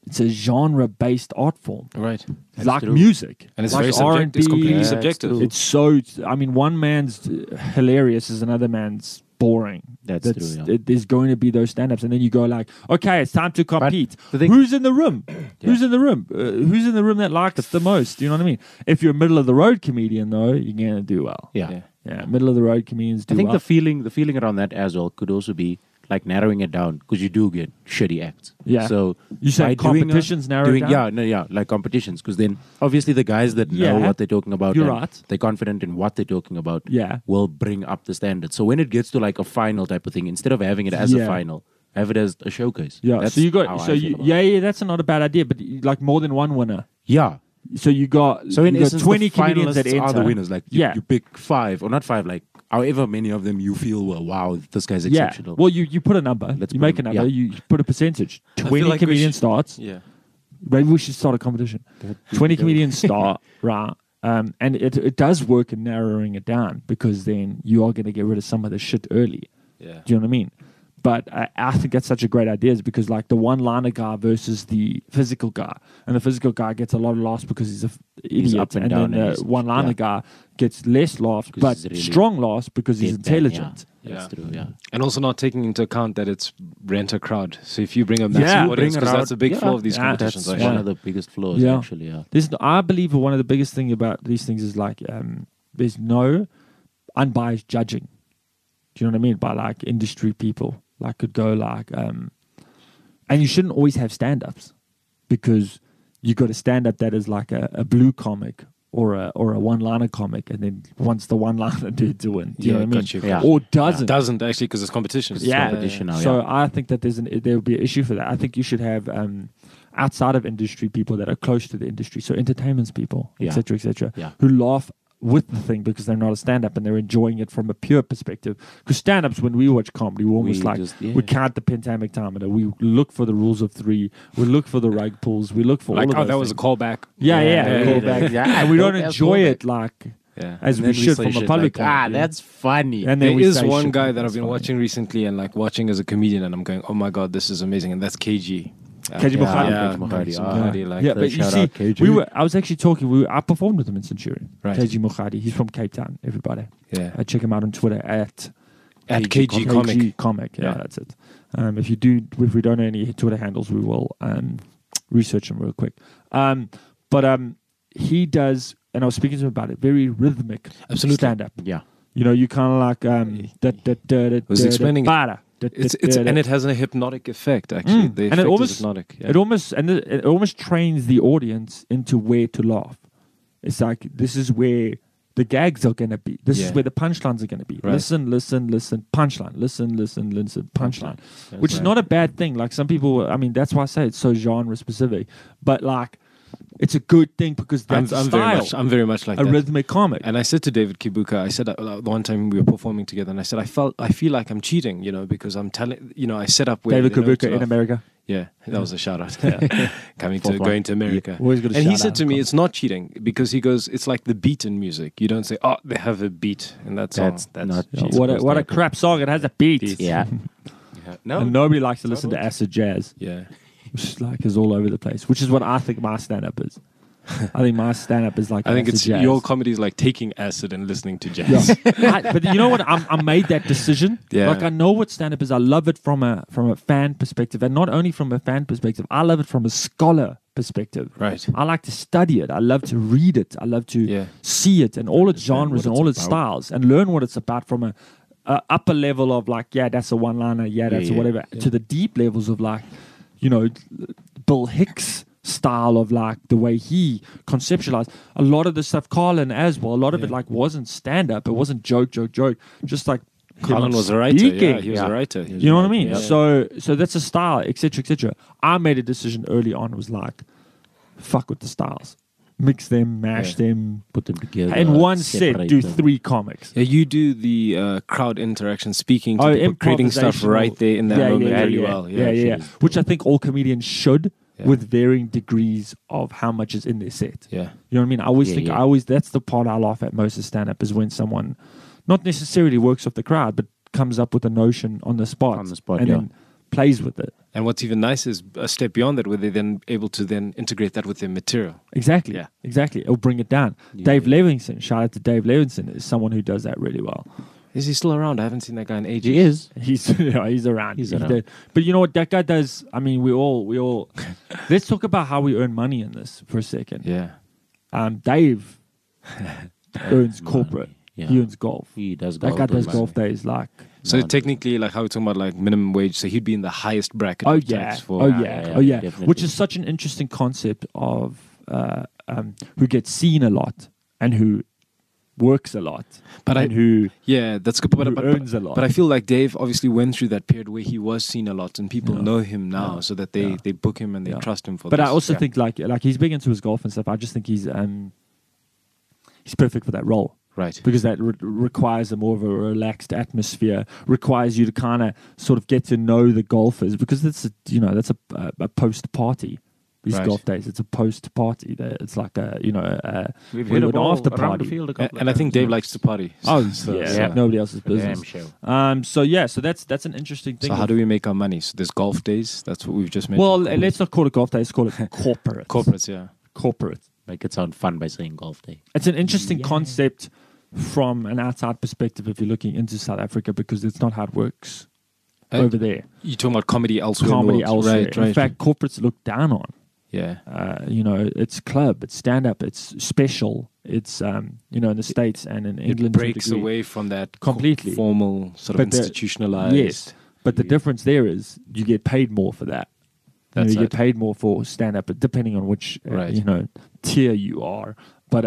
D: it's a genre-based art form,
F: Right.
D: like
E: true.
D: music,
F: And it's
D: like
F: very subjective. It's completely
E: Yeah, it's
F: subjective.
E: true.
D: It's so. I mean, one man's hilarious is another man's boring.
E: That's true, yeah.
D: There's going to be those stand-ups, and then you go like, okay, it's time to compete.
E: the thing-
D: Who's in the room? Who's in the room? Who's in the room that likes the most? You know what I mean? If you're a middle of the road comedian, though, you're gonna do well.
E: Yeah.
D: Yeah, middle of the road comedians do
E: I think
D: well.
E: the feeling around that as well could also be like narrowing it down because you do get shitty acts.
D: Yeah.
E: So
D: You say
E: by doing
D: competitions narrow it down?
E: Yeah, like competitions because then obviously the guys that know
D: Yeah.
E: what they're talking about,
D: You're
E: and
D: right.
E: they're confident in what they're talking about,
D: Yeah.
E: will bring up the standard. So when it gets to like a final type of thing, instead of having it as a
D: Yeah.
E: final, have it as a showcase.
D: Yeah,
E: That's
D: so you
E: how
D: got
E: I
D: so
E: feel
D: you,
E: about
D: yeah, that's not a bad idea, but like more than one winner.
E: Yeah.
D: So you got
E: So in
D: you got
E: essence,
D: 20
E: the
D: comedians that
E: finalists
D: enter.
E: are the winners. Like you,
D: Yeah.
E: you pick 5 or not 5, like however many of them you feel, well, wow, this guy's
D: Yeah.
E: exceptional.
D: Well, you put a number.
E: Let's
D: You
E: put
D: make a
E: a-
D: number.
E: yeah.
D: You put a percentage. 20
F: like we
D: comedians
F: should-
D: starts.
F: Yeah.
D: Maybe we should start a competition. 20 comedians start, right? And it does work in narrowing it down because then you are going to get rid of some of the shit early.
F: Yeah.
D: Do you know what I mean? But I think that's such a great idea is because like the one-liner guy versus the physical guy. And the physical guy gets a lot of laughs because he's an idiot.
E: up and down
D: then
E: and
D: the
E: he's-
D: one-liner
E: yeah.
D: guy gets less laughs,
E: 'Cause
D: but
E: he's really
D: strong laughs because he's
E: Dead bang,
D: intelligent.
E: Yeah. That's
F: Yeah.
E: true, yeah.
F: And also not taking into account that it's rent a crowd. So if you bring a massive
D: Yeah.
F: audience,
E: Bring
F: because
E: a
F: that's a
E: crowd-
F: big
E: yeah.
F: flaw of these
D: Yeah.
F: competitions.
E: That's
F: actually.
E: one of the biggest flaws,
D: Yeah.
E: actually, yeah.
D: I believe one of the biggest thing about these things is like there's no unbiased judging. Do you know what I mean? By like industry people, like could go like, and you shouldn't always have stand-ups because you got a stand-up that is like a blue comic or a one-liner comic, and then wants the one-liner dude to win. Do you know what I mean?
F: got you.
E: Yeah.
D: Or doesn't.
F: Doesn't actually because it's competition.
D: Yeah.
E: competition now,
D: So
E: yeah.
D: I think that there will be an issue for that. I think you should have outside of industry people that are close to the industry, so entertainment people,
E: Yeah.
D: etc.,
E: Yeah.
D: who laugh with the thing because they're not a stand-up and they're enjoying it from a pure perspective. Because stand-ups, when we watch comedy, we almost we count the pentamictometer. We look for the rules of 3. We look for the rug pulls. We look for
F: Like,
D: all of
F: oh,
D: those
F: that was a
D: things.
F: callback.
D: Yeah, callback.
E: Yeah,
D: And we don't
E: callback,
D: enjoy
E: callback.
D: it like
F: Yeah.
D: as
E: And
D: we
E: then
D: should
E: say
D: from a
E: shit
D: public
E: like,
D: point of view.
E: that's funny.
D: And then
F: There
D: we
F: is
D: say
F: one
D: shit
F: guy
D: like,
F: that I've
D: "That's
F: been
D: funny."
F: watching recently and like watching as a comedian, and I'm going, oh my god, this is amazing, and that's KG.
D: KG
E: Yeah,
D: Bukhari.
F: Yeah,
E: KG Bukhari,
F: KG
E: ah.
F: Bukhari, like,
D: Yeah,
E: So
D: but you
E: shout
D: see,
E: out KG.
D: I was actually talking. I performed with him in Centurion.
F: Right.
D: KG Mukhadi. He's from Cape Town. Everybody,
F: yeah.
D: check him out on Twitter at
F: KG Comic.
D: Comic. Yeah,
F: Yeah.
D: that's it. If we don't know any Twitter handles, we will research them real quick. But he does, and I was speaking to him about it. Very rhythmic,
F: Absolutely.
D: stand up.
E: Yeah.
D: You know, you kind of like
F: Was explaining it.
D: bada,
F: And it has a hypnotic effect, actually. The
D: and
F: effect
D: it almost
F: is hypnotic. Yeah.
D: it almost trains the audience into where to laugh. It's like this is where the gags are going to be. This is
F: Yeah.
D: where the punchlines are going to be.
F: Right.
D: Listen, punchline. Listen, punchline.
E: That's
D: Which is
E: right.
D: not a bad thing. Like some people, I mean, that's why I say it's so genre specific. But like, it's a good thing because that's a style.
F: I'm very much like
D: a
F: that.
D: rhythmic comic.
F: And I said to David Kibuka, I said the one time we were performing together, and I said I feel like I'm cheating, because I'm telling, I set up where
D: David
F: they know to
D: Kubuka in
F: laugh.
D: America.
F: Yeah, that was a shout out. Coming to
E: Fourth one.
F: going to America.
D: Always got a
F: And he
D: shout
F: said
D: out.
F: to me, it's not cheating because he goes, it's like the beat in music. You don't say, oh, they have a beat in that song.
E: That's not
F: cheating.
E: cheating.
D: What a crap song! It has a beat.
E: Yeah. No.
D: And nobody likes to listen to acid jazz.
F: Yeah.
D: Which is like is all over the place. Which is what I think my stand up is. I think my stand up is like
F: I think
D: acid
F: it's
D: jazz.
F: your comedy is like taking acid and listening to jazz.
D: Yeah. But you know what? I made that decision.
F: Yeah.
D: Like I know what stand up is. I love it from a fan perspective, and not only from a fan perspective. I love it from a scholar perspective.
F: Right.
D: I like to study it. I love to read it. I love to
F: Yeah.
D: see it and all its
E: Understand
D: genres
E: what
D: and
E: it's
D: all its
E: about.
D: styles, and learn what it's about from a upper level of like, yeah, that's a one liner, yeah, that's a
E: yeah.
D: whatever, to the deep levels of like, Bill Hicks style of like the way he conceptualized a lot of the stuff. Carlin as well. A lot of it like wasn't stand up. It wasn't joke. Just like
F: Colin
D: him
F: was a writer.
D: speaking.
F: Yeah, he was a writer.
D: You know what I mean?
F: Yeah.
D: So that's a style, etc. I made a decision early on. Was like, fuck with the styles, mix them, mash them,
E: Put them together.
D: in one set.
E: separate
D: Do
E: them.
D: 3 comics.
F: Yeah, you do the crowd interaction, speaking to
D: Oh,
F: people, creating stuff
D: improvisational.
F: right there in that moment really well.
D: Yeah. Which I think all comedians should,
F: Yeah.
D: with varying degrees of how much is in their set.
F: Yeah.
D: You know what I mean? I always
E: Yeah,
D: think,
E: yeah.
D: that's the part I laugh at most of stand-up is when someone not necessarily works off the crowd, but comes up with a notion on the spot,
E: On the spot,
D: and
E: yeah.
D: then plays with it.
F: And what's even nice is a step beyond that, where they're then able to then integrate that with their material.
D: Exactly.
F: Yeah.
D: Exactly. It'll bring it down. Dave Levinson, shout out to Dave Levinson, is someone who does that really well.
F: Is he still around? I haven't seen that guy in ages.
E: He is.
D: He's around.
E: He's
D: He
E: around.
D: did. But you know what that guy does? I mean, we all. Let's talk about how we earn money in this for a second.
F: Yeah.
D: Dave earns corporate.
E: Yeah.
D: He earns golf.
E: He does
D: That
E: golf.
D: guy does
E: money.
D: golf days like.
F: So
E: Man.
F: technically, like how we're talking about like minimum wage, so he'd be in the highest bracket.
D: Oh
F: of
D: yeah.
F: tax for,
D: Oh
E: yeah,
D: yeah.
E: yeah,
D: Oh yeah.
E: definitely.
D: Which is such an interesting concept of who gets seen a lot and who works a lot,
F: But
D: and
F: I-
D: who
F: Yeah, that's good. But,
D: Who earns a lot.
F: But I feel like Dave obviously went through that period where he was seen a lot, and people
D: Yeah.
F: know him now,
D: Yeah.
F: so that they,
D: Yeah.
F: they book him and they
D: Yeah.
F: trust him for.
D: But
F: this.
D: I also
F: Yeah.
D: think like he's big into his golf and stuff. I just think he's perfect for that role
F: right.
D: because that requires a more of a relaxed atmosphere. Requires you to kind of sort of get to know the golfers because that's a post party. These
F: Right.
D: golf days, it's a post party. It's like
E: We've
D: an
E: hit a ball
D: after
E: around
D: party.
E: the field a
F: And,
E: couple
F: and I
E: of
F: think
E: times.
F: Dave likes to party.
D: Oh
F: So-
D: yeah,
F: so-
D: nobody else's
E: Damn
D: business.
E: show.
D: So that's an interesting thing.
F: So how do we make our money? So there's golf days. That's what we've just mentioned.
D: Well, let's not call it golf day. Let's call it corporate.
F: corporates. Yeah.
D: Corporate.
E: Make it sound fun by saying golf day.
D: It's an interesting concept from an outside perspective if you're looking into South Africa because it's not how it works over there.
F: You're talking about comedy elsewhere.
D: Comedy
F: in the world.
D: elsewhere.
F: Right.
D: In
F: Right.
D: fact, corporates look down on.
F: yeah.
D: It's club, it's stand up, it's special. It's in the States and in England.
F: It
D: to a
F: breaks
D: degree.
F: away from that
D: Completely.
F: formal sort of
D: But the-
F: institutionalized.
D: Yes, but the difference there is you get paid more for that.
F: That's
D: you get
F: it.
D: paid more for stand up, depending on which
F: Right.
D: tier you are. But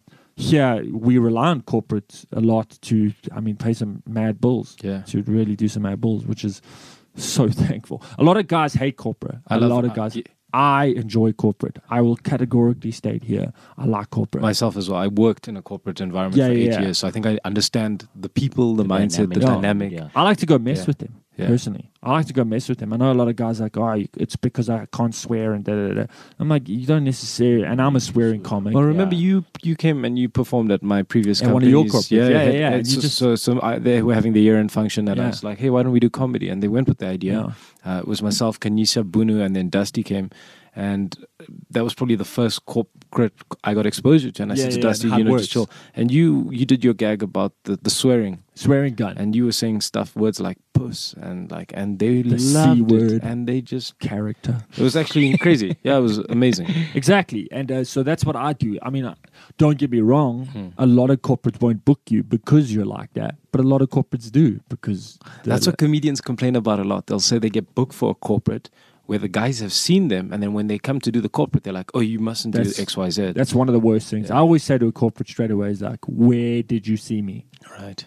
D: here we rely on corporate a lot to pay some mad bills.
F: Yeah.
D: To really do some mad bills, which is so thankful. A lot of guys hate corporate.
F: I
D: A
F: love-
D: lot of guys. I enjoy corporate. I will categorically state here, I like corporate.
F: Myself as well. I worked in a corporate environment
D: Yeah,
F: for 8
D: yeah.
F: years, so I think I understand the people, the mindset, the
E: dynamic.
F: dynamic.
E: Yeah.
D: I like to go mess
F: Yeah.
D: with them,
F: Yeah.
D: personally. I like to go mess with them. I know a lot of guys are like, it's because I can't swear and da-da-da. I'm like, you don't necessarily, and I'm a swearing comic.
F: Well, remember you came and you performed at my previous
D: At
F: company.
D: one of your corporates. Yeah. And
F: It's
D: you just-
F: they were having the year-end function, and I
D: Yeah.
F: was like, hey, why don't we do comedy? And they went with the idea. It was myself, Kanisha, Bunu, and then Dusty came. And that was probably the first corporate I got exposure to. And I said to Dusty,
D: and how it
F: just
D: works.
F: chill. And you did your gag about the swearing.
D: Swearing gun.
F: And you were saying words like puss and they
D: The C
F: loved
D: word.
F: it. And they just,
D: Character.
F: it was actually crazy. Yeah, it was amazing.
D: Exactly. And so that's what I do. I mean, don't get me wrong.
F: Hmm.
D: A lot of corporates won't book you because you're like that. But a lot of corporates do because...
F: That's what comedians complain about a lot. They'll say they get booked for a corporate where the guys have seen them, and then when they come to do the corporate, they're like, oh, you mustn't do X, Y, Z.
D: That's one of the worst things.
F: Yeah.
D: I always say to a corporate straight away is like, where did you see me?
F: Right.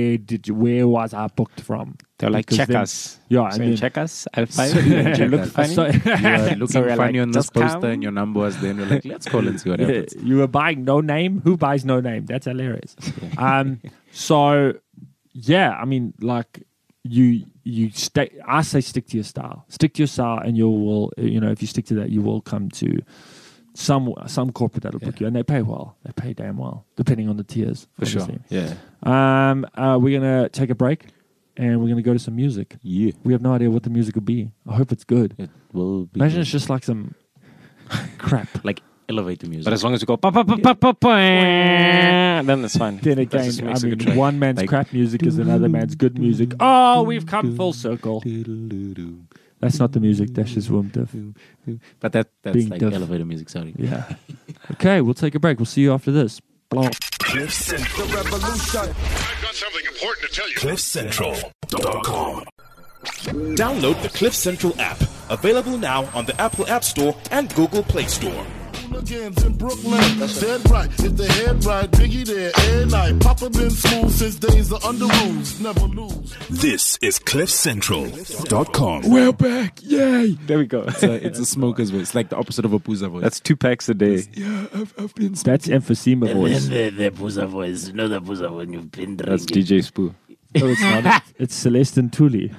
D: Where was I booked from?
F: They're like,
D: Because
F: check
D: then-
F: us.
D: Yeah, and
F: Saying,
D: then-
F: check us. I'll find you. You look funny.
D: So-
E: You are looking
F: So we're
E: funny
F: like,
E: on this
F: just come.
E: poster and your number was then. We're like, let's call and see what happens.
D: You were buying no name? Who buys no name? That's hilarious. So, yeah, I mean, like, you stay. I say stick to your style. Stick to your style, and you will. If you stick to that, you will come to some corporate that'll book you, and they pay well. They pay damn well, depending on the tiers.
F: For sure.
D: obviously.
F: Yeah.
D: We're gonna take a break, and we're gonna go to some music.
E: Yeah.
D: We have no idea what the music will be. I hope it's good.
E: It will be
D: Imagine
E: good.
D: it's just like some crap.
E: like elevator music.
F: But as long as you go, pa, pa, pa, pa, pa, pa, then it's fine.
D: Then
F: That
D: again,
F: just
D: I
F: makes a
D: mean,
F: good track.
D: one man's
E: Like-
D: crap music is another man's good music. Oh, we've come full circle. That's not the music. That's just Wumtif.
E: But that's
D: Being
E: like
D: deaf.
E: elevator music, sorry.
D: Yeah. Okay, we'll take a break. We'll see you after this. Blah.
A: The revolution.
B: I've got something important to tell you.
C: CliffCentral.com. Download the Cliff Central app. Available now on the Apple App Store and Google Play Store.
H: Hooligans in Brooklyn, dead right. If the head right, Biggie there, and night. Papa been smooth since days of under rules, never lose.
C: This is CliffCentral.com.
F: We're back. Yay. There we go.
E: It's a smoker's voice. It's like the opposite of a Pooza voice.
F: That's 2 packs a day.
D: That's emphysema voice.
G: the Pusa voice. You know the Pusa when you've been drinking.
F: That's DJ Spoo.
D: No, it's not. It's Celestin Tully.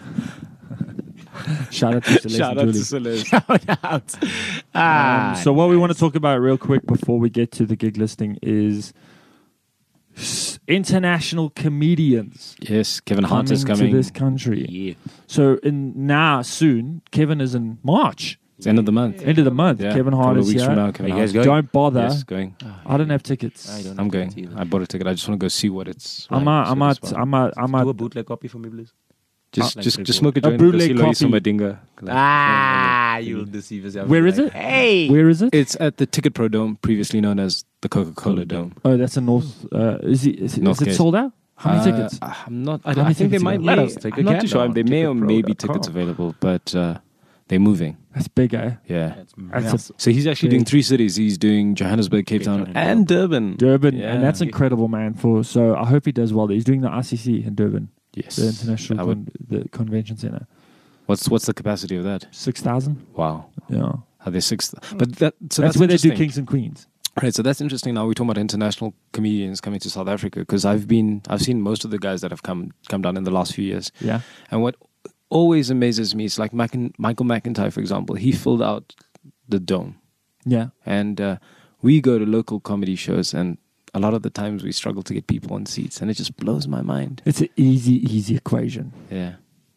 D: Shout out to Celestin
F: Shout out
D: Tully.
F: to Celeste.
D: So what we want to talk about real quick before we get to the gig listing is international comedians
F: Yes, Kevin Hart is
D: to
F: coming.
D: this country.
E: Yeah.
D: So now soon, Kevin is in March,
F: It's end of the month.
D: end of the month.
F: Yeah,
D: Kevin Hart
F: couple of
D: is
F: weeks
D: here.
F: from now. Kevin
E: Are you guys
F: Hart.
E: going?
D: Don't bother.
F: Yes, going.
D: I don't have tickets.
E: I don't
F: I'm
E: know
F: going.
E: either.
F: I bought a ticket. I just want to go see what it's.
D: I might.
E: Do a bootleg copy for me, please.
F: Just
E: like
F: just
E: triple.
F: just smoke a
D: A
F: joint. Go
D: bootleg
F: see Loyiso
D: copy.
F: Madinga.
E: You'll deceive yourself.
D: Where
E: You'll
D: is
E: be
D: it?
E: like, Hey.
D: Where is it?
F: It's at the Ticket Pro Dome, previously known as the Coca-Cola Dome.
D: Oh, that's in North. Is it
F: Northgate.
D: sold out? How many tickets?
F: I'm not.
D: How many
F: I think they
D: tickets
F: might.
D: you got?
F: May,
E: Let us take a
F: I'm not too
E: gander
F: sure.
E: on
F: They may or may be
E: ticketpro.com.
F: tickets available, but they're moving.
D: That's big, eh?
F: Yeah.
D: That's
F: So he's actually
D: big.
F: doing 3 cities. He's doing Johannesburg, Cape Town,
E: Town,
F: and Durban.
D: Durban,
F: Yeah.
D: and that's incredible, man. So I hope he does well. He's doing the ICC in Durban,
F: Yes.
D: the international
F: I would-
D: the convention center.
F: What's the capacity of that?
D: 6,000.
F: Wow.
D: Yeah,
F: Are they 6? But that's
D: that's where they do
F: interesting.
D: kings and queens.
F: Right, so that's interesting. Now we're talking about international comedians coming to South Africa because I've seen most of the guys that have come down in the last few years.
D: Yeah,
F: And what always amazes me is like Michael McIntyre, for example. He filled out the dome,
D: yeah.
F: and we go to local comedy shows, and a lot of the times we struggle to get people on seats, and it just blows my mind.
D: It's an easy equation.
F: Yeah,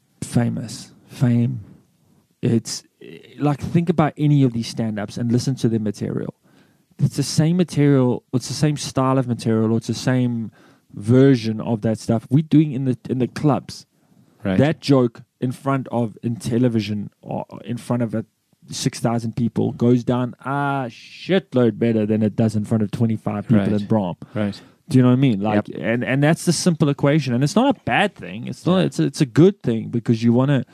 D: Fame. It's like, think about any of these stand-ups and listen to their material. It's the same material. It's the same style of material. Or it's the same version of that stuff we're doing in the clubs.
F: right.
D: That joke in television or in front of 6,000 people goes down a shitload better than it does in front of 25 people
F: Right.
D: in Brom.
F: right.
D: Do you know what I mean? Like, and that's the simple equation, and it's not a bad thing. It's not. It's a good thing because you wanna.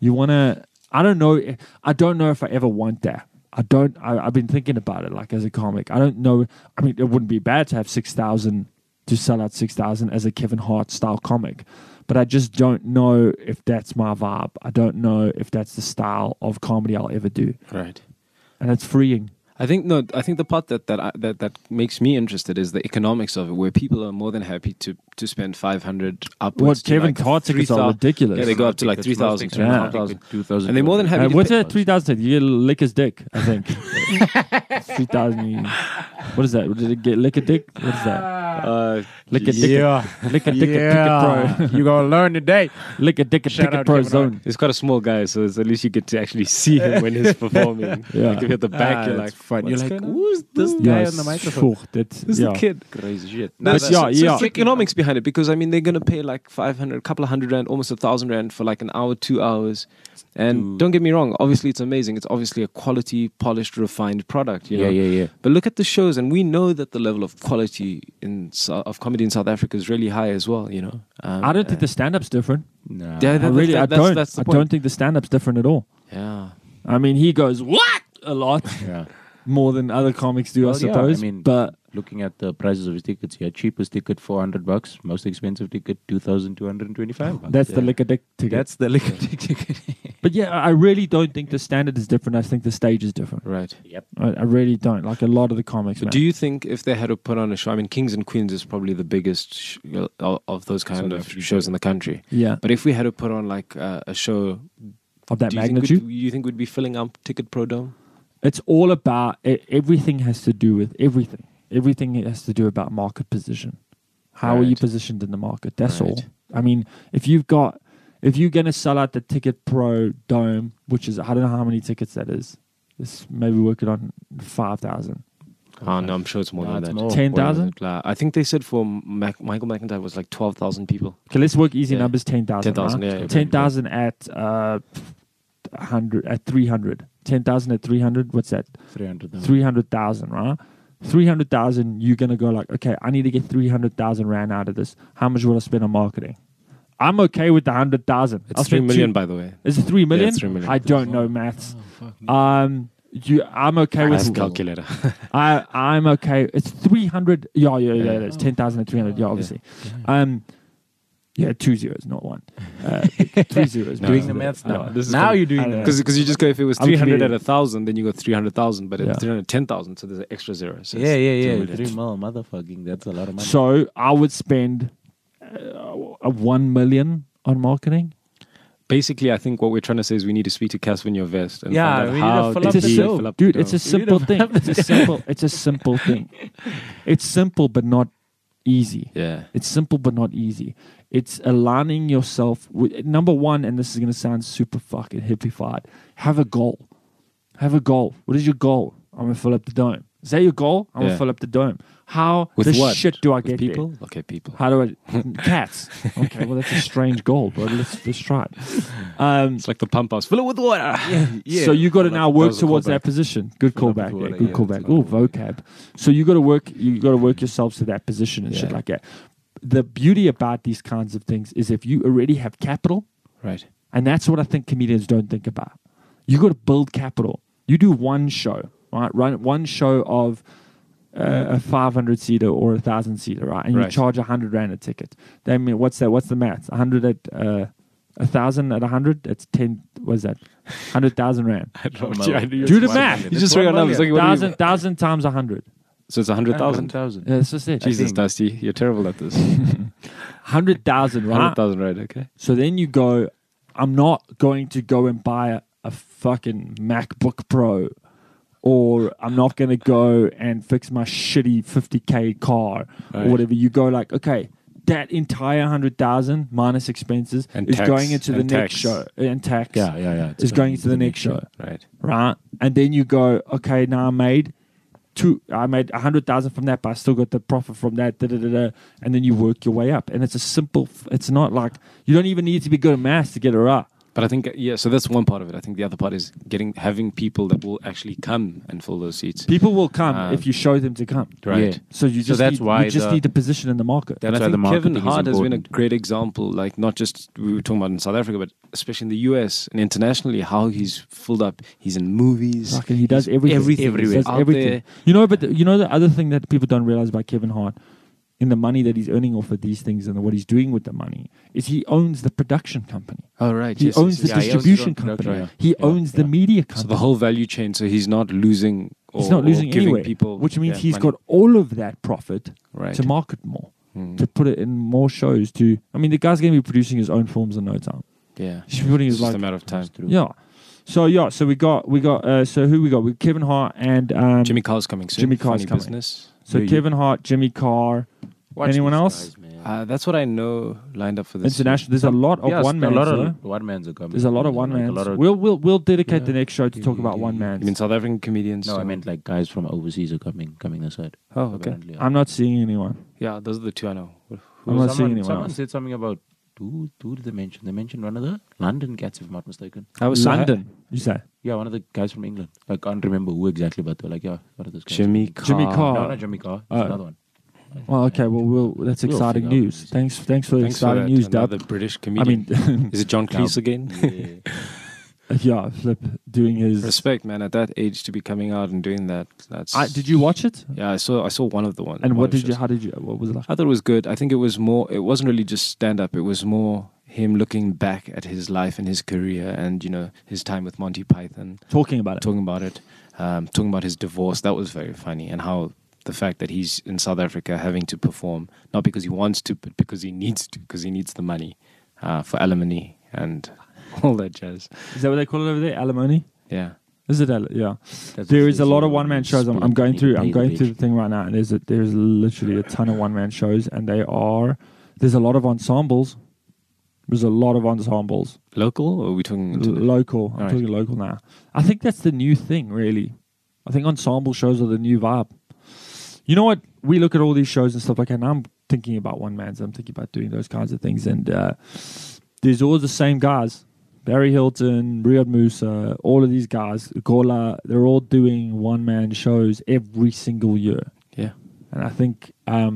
D: I don't know if I ever want that. I've been thinking about it. Like, as a comic, I don't know. I mean, it wouldn't be bad to have 6,000 to sell out 6,000 as a Kevin Hart style comic, but I just don't know if that's my vibe. I don't know if that's the style of comedy I'll ever do,
F: Right.
D: and it's freeing.
F: I think the part that makes me interested is the economics of it, where people are more than happy to spend 500 upwards.
D: What
F: to
D: Kevin
F: like
D: Hart tickets are
F: 3,000.
D: ridiculous.
F: Yeah, they go up to like 3,000, 3,500.
E: 2,000.
F: And they're more than happy to
D: What's
F: pay.
D: that? 3,000. You get lick his dick, I think. 3,000. What is that? Did it get lick a dick? What is that? Lick a dick. Lick a dick. Ticket pro.
E: You're going to learn today.
D: Lick a dick.
E: Shout
D: Ticket
E: out
D: pro
E: Kevin Hart.
D: zone.
F: He's quite a small guy, so at least you get to actually see him when he's performing.
D: Yeah.
F: Like if you're at the back, you're like,
E: fun. You're
F: what's
E: like,
F: going on?
E: who's this guy on the microphone?
D: That's,
F: Who's the kid?
E: Crazy shit.
F: No,
D: But
F: so-
D: yeah,
F: so
D: yeah.
F: it's the economics behind it because I mean they're gonna pay like 500, a couple of $100, almost 1,000 rand for like an hour, 2 hours. And don't get me wrong, obviously it's amazing. It's obviously a quality, polished, refined product. You know?
E: Yeah.
F: But look at the shows, and we know that the level of quality of comedy in South Africa is really high as well. You know,
D: I don't think the stand-up's different.
E: Nah.
F: Yeah,
D: I don't.
F: That's the
D: I
F: point.
D: don't think the stand-up's different at all.
F: Yeah,
D: I mean, he goes what a lot
E: Yeah.
D: more than other comics do, I
E: Well, yeah,
D: suppose.
E: I mean,
D: but
E: looking at the prices of his tickets here, cheapest ticket $400, most expensive ticket $2,225.
D: that's the lick a dick ticket.
E: That's the liquor ticket.
D: But yeah, I really don't think the standard is different. I think the stage is different.
F: right.
E: Yep.
D: I really don't. Like a lot of the comics.
F: So
D: man.
F: do you think if they had to put on a show, I mean, Kings and Queens is probably the biggest of those kind of shows in the country.
D: Yeah,
F: But if we had to put on like a show,
D: of that
F: do you think
D: magnitude.
F: you think we'd be filling up Ticket Pro Dome?
D: It's all about everything has to do with everything. Everything has to do about market position. How are you
F: Right.
D: positioned in the market? That's
F: Right.
D: all. I mean, if you're going to sell out the Ticket Pro Dome, which is I don't know how many tickets that is. It's maybe working on 5,000.
F: Oh no, I'm sure it's more
E: No,
F: than
E: it's
F: that.
E: more.
D: 10,000?
F: I think they said for Michael McIntyre was like 12,000 people.
D: Okay, let's work easy
F: Yeah.
D: numbers. 10,000.
F: 10,000,
D: right?
F: yeah.
D: 10,000 at 100 at 300. 10,000 at 300. What's that?
E: 300.
D: 300,000, right? 300,000, you're going to go like, okay, I need to get 300,000 rand out of this. How much will I spend on marketing? I'm okay with the 100,000.
F: It's 3 million, by the way.
D: Is it 3 million?
F: it's 3 million.
D: I don't know maths. I'm okay
F: I have a
D: with
F: calculator.
D: I'm okay. It's 300. Yeah. It's 10,000 at 300. Yeah, obviously. Yeah, 2 zeros, not 1. 3 zeros.
E: Doing the maths now.
F: No, this is
E: now
F: cool.
E: you're doing
D: I know.
E: the
F: Because you just go, if it was
D: I'm
F: 300
D: clear.
F: at 1,000, then you go 300,000, but
D: Yeah.
F: at 310,000, so there's an extra zero. So
E: Yeah.
F: it's
E: 3 mil, motherfucking. That's a lot of money.
D: So I would spend 1 million on marketing.
F: Basically, I think what we're trying to say is we need to speak to Casper Vest and
E: Yeah,
F: find out
E: we need to
F: how
E: fill
F: did
E: up the
F: he
E: show.
F: fill up
D: Dude,
F: the
D: it's a
F: dome.
D: simple thing. It's a simple thing. It's simple, but not easy.
F: Yeah.
D: It's simple but not easy. It's aligning yourself with, number one, and this is going to sound super fucking hippified, have a goal. Have a goal. What is your goal? I'm going to fill up the dome. Is that your goal? I'm going to fill up the dome. How
F: With
D: the
F: what?
D: shit do I
F: With
D: get
F: people?
D: there?
F: Okay, people.
D: How do I... Cats. Okay, well, that's a strange goal, but let's try it.
F: It's like the pump house. Fill it with water.
D: So you got to now work
F: was a
D: towards that
F: callback.
D: position. Good
E: Fill up
D: callback.
E: with
D: Yeah,
E: water,
D: good
E: yeah,
D: callback.
E: that's
D: Oh,
E: a
D: vocab. So you got to work. You got to work yourselves to that position and shit
F: Yeah.
D: like that. The beauty about these kinds of things is if you already have capital,
F: Right.
D: and that's what I think comedians don't think about. You got to build capital. You do one show, right? Run one show of a 500-seater or 1,000-seater, right? And you
F: Right.
D: charge 100 Rand a ticket. That mean, what's that? What's the math? 100 at 1,000 at 100. That's 10. What's that? 100,000 Rand. Do the math.
F: You just read numbers. Like, what do you-
D: 1,000 times 100.
F: So it's 100,000.
E: 100,000.
D: Yeah, that's just it.
F: Jesus, Dusty, you're terrible at this.
D: 100,000, right?
F: 100,000, right? Okay.
D: So then you go, I'm not going to go and buy a fucking MacBook Pro, or I'm not going to go and fix my shitty 50K car
F: Right.
D: or whatever. You go like, okay, that entire 100,000 minus expenses
F: And
D: is
F: tax,
D: going into the
F: and
D: next
F: tax.
D: show. And tax
E: Yeah.
D: is going into the next show.
F: Right.
D: Right? And then you go, okay, now I made 100,000 from that, but I still got the profit from that, and then you work your way up. And it's a simple, it's not like, you don't even need to be good at maths to get it right.
F: But I think, so that's one part of it. I think the other part is having people that will actually come and fill those seats.
D: People will come if you show them to come.
F: Right.
E: Yeah.
D: So you just
E: that's
D: need,
E: why
D: you just
E: the-
D: need the position in the market.
F: And
E: That's
F: I
E: why the
F: think Kevin
E: marketing is
F: Hart has been a
E: important.
F: great example, like not just we were talking about in South Africa, but especially in the US and internationally, how he's filled up. He's in movies.
D: Fucking, he does
F: He's
D: everything.
F: everywhere.
D: He does
F: Out
D: everything.
F: there.
D: You know, but the other thing that people don't realize about Kevin Hart, in the money that he's earning off of these things and what he's doing with the money, is he owns the production company.
F: Oh, right.
D: He owns the
E: yes. Yeah, he owns his
D: distribution
E: own production,
D: company.
E: yeah.
D: He
E: Yeah,
D: owns the
E: yeah.
D: media
F: So
D: company.
F: the whole value chain. So he's not losing. Or,
D: He's not losing
F: or giving
D: anywhere,
F: people,
D: which means he's
F: money.
D: got all of that profit
F: Right.
D: to market more,
F: Hmm.
D: to put it in more shows. The guy's going to be producing his own films in no time.
F: Yeah.
D: He's putting
F: It's
D: his
F: just
D: like,
F: a matter of time.
D: yeah. So we got so who we got? We Kevin Hart and
F: Jimmy Carr's coming soon.
D: Jimmy Carr's
F: Funny
D: coming.
F: Business.
D: So Kevin Hart, Jimmy Carr.
E: Watch
D: Anyone
E: these
D: else?
E: guys, man.
F: That's what I know lined up for this.
D: International. There's a lot of
E: Yes,
D: one man.
E: a lot of one mans are coming.
D: There's a lot of one
E: Like,
D: mans.
E: a lot of-
D: We'll dedicate the next show to talk about one
F: You mean
D: mans.
F: South African comedians?
E: No, I
F: or-
E: meant like guys from overseas are coming this side.
F: Oh, okay.
E: Apparently,
D: I'm not seeing anyone.
F: Yeah, those are the two I know.
D: I'm not seeing anyone
E: Someone
D: else.
E: said something about who did they mention? They mentioned one of the London cats, if I'm not mistaken.
F: I was so
D: London, you say?
E: Yeah, one of the guys from England. I can't remember who exactly, but they're like, yeah, what are those guys?
F: Jimmy Carr.
D: Jimmy Carr.
E: No, not Jimmy Carr.
D: Oh.
E: Another one.
D: Well, okay. Well, that's
E: We'll
D: exciting
E: figure out
D: news.
E: who's-
D: Thanks for the
F: Thanks for
D: exciting
F: that.
D: news, Dub.
F: Another British
D: I
F: comedian.
D: mean,
F: Is it John Cleese again?
E: Yeah.
D: yeah, Flip doing his.
F: Respect, man. At that age, to be coming out and doing that, that's.
D: Did you watch it?
F: Yeah, I saw one of the ones.
D: And
F: one
D: what
F: of the
D: did you?
F: shows.
D: How did you? What was it like?
F: I thought it was good. I think it was more. It wasn't really just stand up. It was more him looking back at his life and his career, and his time with Monty Python,
D: Talking about it.
F: talking about it, talking about his divorce. That was very funny, and how the fact that he's in South Africa having to perform not because he wants to, but because he needs to, because he needs the money for alimony and all that jazz.
D: Is that what they call it over there? Alimony?
F: Yeah.
D: Is it? Yeah.
E: That's
D: There
E: what
D: is
E: they
D: a lot
E: say
D: of
E: when
D: one man
E: you
D: shows. I'm
E: split,
D: going
E: you
D: through.
E: pay
D: I'm
E: the
D: going through
E: bitch.
D: the thing right now, and there's literally a ton of one man shows, and there's a lot of ensembles. There's a lot of ensembles.
F: Local, or are we talking
D: Local. I'm
F: Right.
D: talking local now. I think that's the new thing, really. I think ensemble shows are the new vibe. You know what? We look at all these shows and stuff like that, and I'm thinking about one mans. I'm thinking about doing those kinds of things, and there's all the same guys. Barry Hilton, Riyad Musa, all of these guys, Gola, they're all doing one-man shows every single year.
F: Yeah.
D: And I think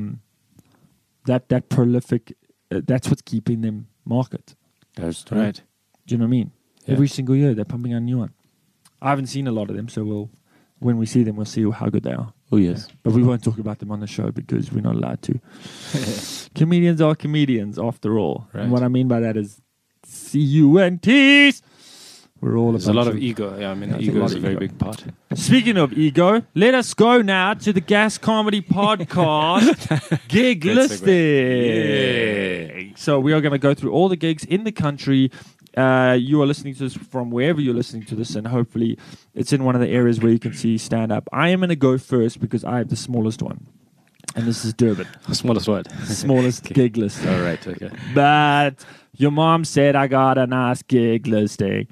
D: that prolific, that's what's keeping them market.
E: That's
F: Right.
D: Do you know what I mean?
F: Yeah.
D: Every single year, they're pumping out a new one. I haven't seen a lot of them, so when we see them, we'll see how good they are.
E: Oh, yes.
D: But we won't talk about them on the show because we're not allowed to. Comedians are comedians, after all.
F: Right.
D: And what I mean by that is CUNTs. We're all
F: There's a
D: bunch
F: lot of ego. Yeah, I mean,
D: Yeah, there's a
F: ego
D: lot
F: is a
D: of
F: very
D: ego.
F: big part.
D: Speaking of ego, let us go now to the Gas Comedy Podcast gig
F: Great
D: listing. So we are going to go through all the gigs in the country. You are listening to this from wherever you're listening to this, and hopefully it's in one of the areas where you can see stand-up. I am going to go first because I have the smallest one. And this is Durban.
F: Smallest what?
D: Smallest gig list.
F: All right, okay.
D: But your mom said I got a nice gig listing.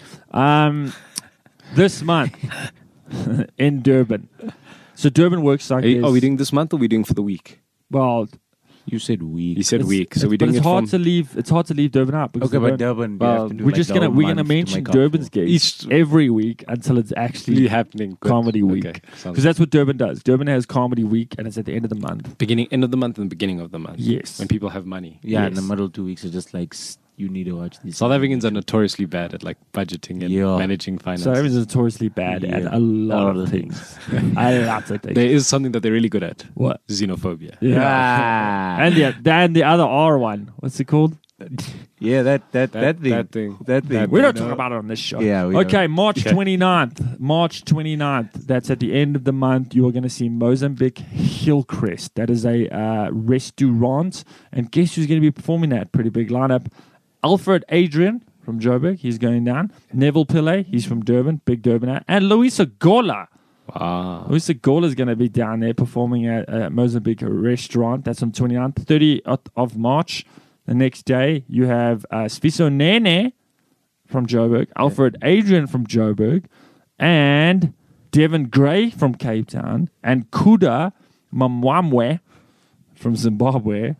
D: This month in Durban. So Durban works like this.
F: Are we doing this month or are we doing for the week?
D: Well,
E: You said week.
F: You said week, so we're doing
D: it's
F: it
D: hard
F: from...
D: to leave. It's hard to leave Durban out. Because
E: Okay,
D: they
E: but
D: don't-
E: Durban,
F: well,
E: we're
D: we're gonna mention Durban's gigs every week until it's actually
F: happening. Good.
D: comedy week.
F: Okay, sounds
D: Because that's what Durban does. Durban has comedy week, and it's at the end of the month.
F: end of the month and beginning of the month.
D: Yes.
F: When people have money.
E: Yeah, in the
D: Yes.
E: middle 2 weeks, it's just like you need to watch these.
F: South Africans are notoriously bad at like budgeting and
E: Yeah.
F: managing finances.
D: So everyone's notoriously bad at a lot of things. A lot of things.
F: There is something that they're really good at.
D: What?
F: Xenophobia.
D: Yeah.
E: Ah.
D: And the other R one. What's it called?
E: Yeah, that thing.
F: That thing.
E: That thing.
D: We don't talk about it on this show.
E: Yeah, we
D: Okay,
E: don't.
D: March 29th. March 29th. That's at the end of the month. You are going to see Mozambique Hillcrest. That is a restaurant. And guess who's going to be performing that? Pretty big lineup. Alfred Adrian from Joburg. He's going down. Neville Pillay. He's from Durban. Big Durban act. And Luisa Gola.
F: Wow.
D: Luisa Gola is going to be down there performing at Mozambique Restaurant. That's on 29th. 30th of March. The next day, you have Sfiso Nene from Joburg, Alfred Adrian from Joburg, and Devin Gray from Cape Town, and Kuda Mamwamwe from Zimbabwe.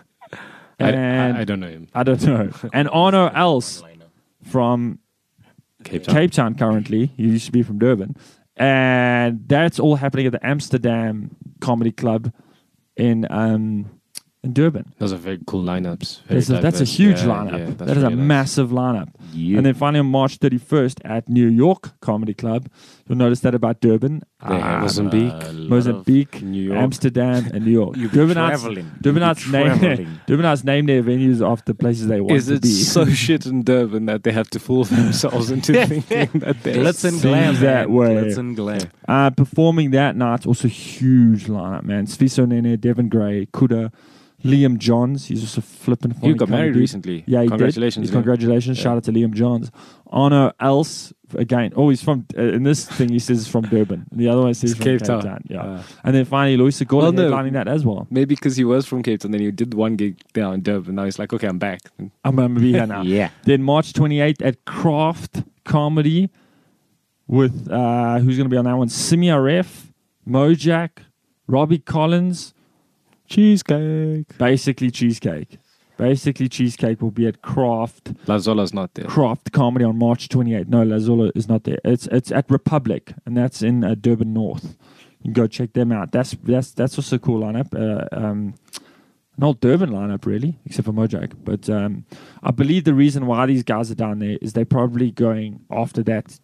D: And
F: I don't know him.
D: I don't know. And Arno Els from
F: Cape Town.
D: currently. He used to be from Durban. And that's all happening at the Amsterdam Comedy Club in Durban.
F: Those are very cool lineups. Very
D: That's a
F: diverse.
D: huge
F: Yeah,
D: lineup.
F: yeah, that's
D: That is a
F: really nice.
D: massive lineup.
E: Yeah.
D: And then finally on March 31st at New York Comedy Club, you'll notice that about Durban, Mozambique,
F: New York.
D: Amsterdam, and New York.
E: You'll be traveling.
D: Durbanites name their venues after places they want
F: Is
D: to
F: it
D: be.
F: so shit in Durban that they have to fool themselves into thinking that they're
E: Glitz and
D: Seems
E: glam.
D: that
E: man.
D: way.
E: Glitz and glam.
D: Performing that night, also huge lineup, man. Sfiso Nene, Devin Gray, Kuda, Liam Johns. He's also flipping funny.
F: You got
D: comedy
F: married
D: dude.
F: recently.
D: Yeah, he
F: Congratulations.
D: did. Congratulations. Shout out to Liam Johns. Arno Els, again. Oh, he's from, in this thing he says he's from Durban. The other one says he's from Cape Town. Yeah. And then finally, Luisa Gordon headlining that as well.
F: Maybe because he was from Cape Town, then he did one gig down in Durban. Now he's like, okay, I'm back.
D: I'm going to be here now.
E: Yeah.
D: Then March 28th at Craft Comedy with, who's going to be on that one? Simia Ref, Mojack, Robbie Collins.
F: Cheesecake.
D: Basically Cheesecake will be at Craft
F: Lazola's not there.
D: Comedy on March 28th. No, Lazola is not there. It's at Republic, and that's in Durban North. You can go check them out. That's also a cool lineup. An old Durban lineup, really, except for Mojack. But I believe the reason why these guys are down there is they're probably going after that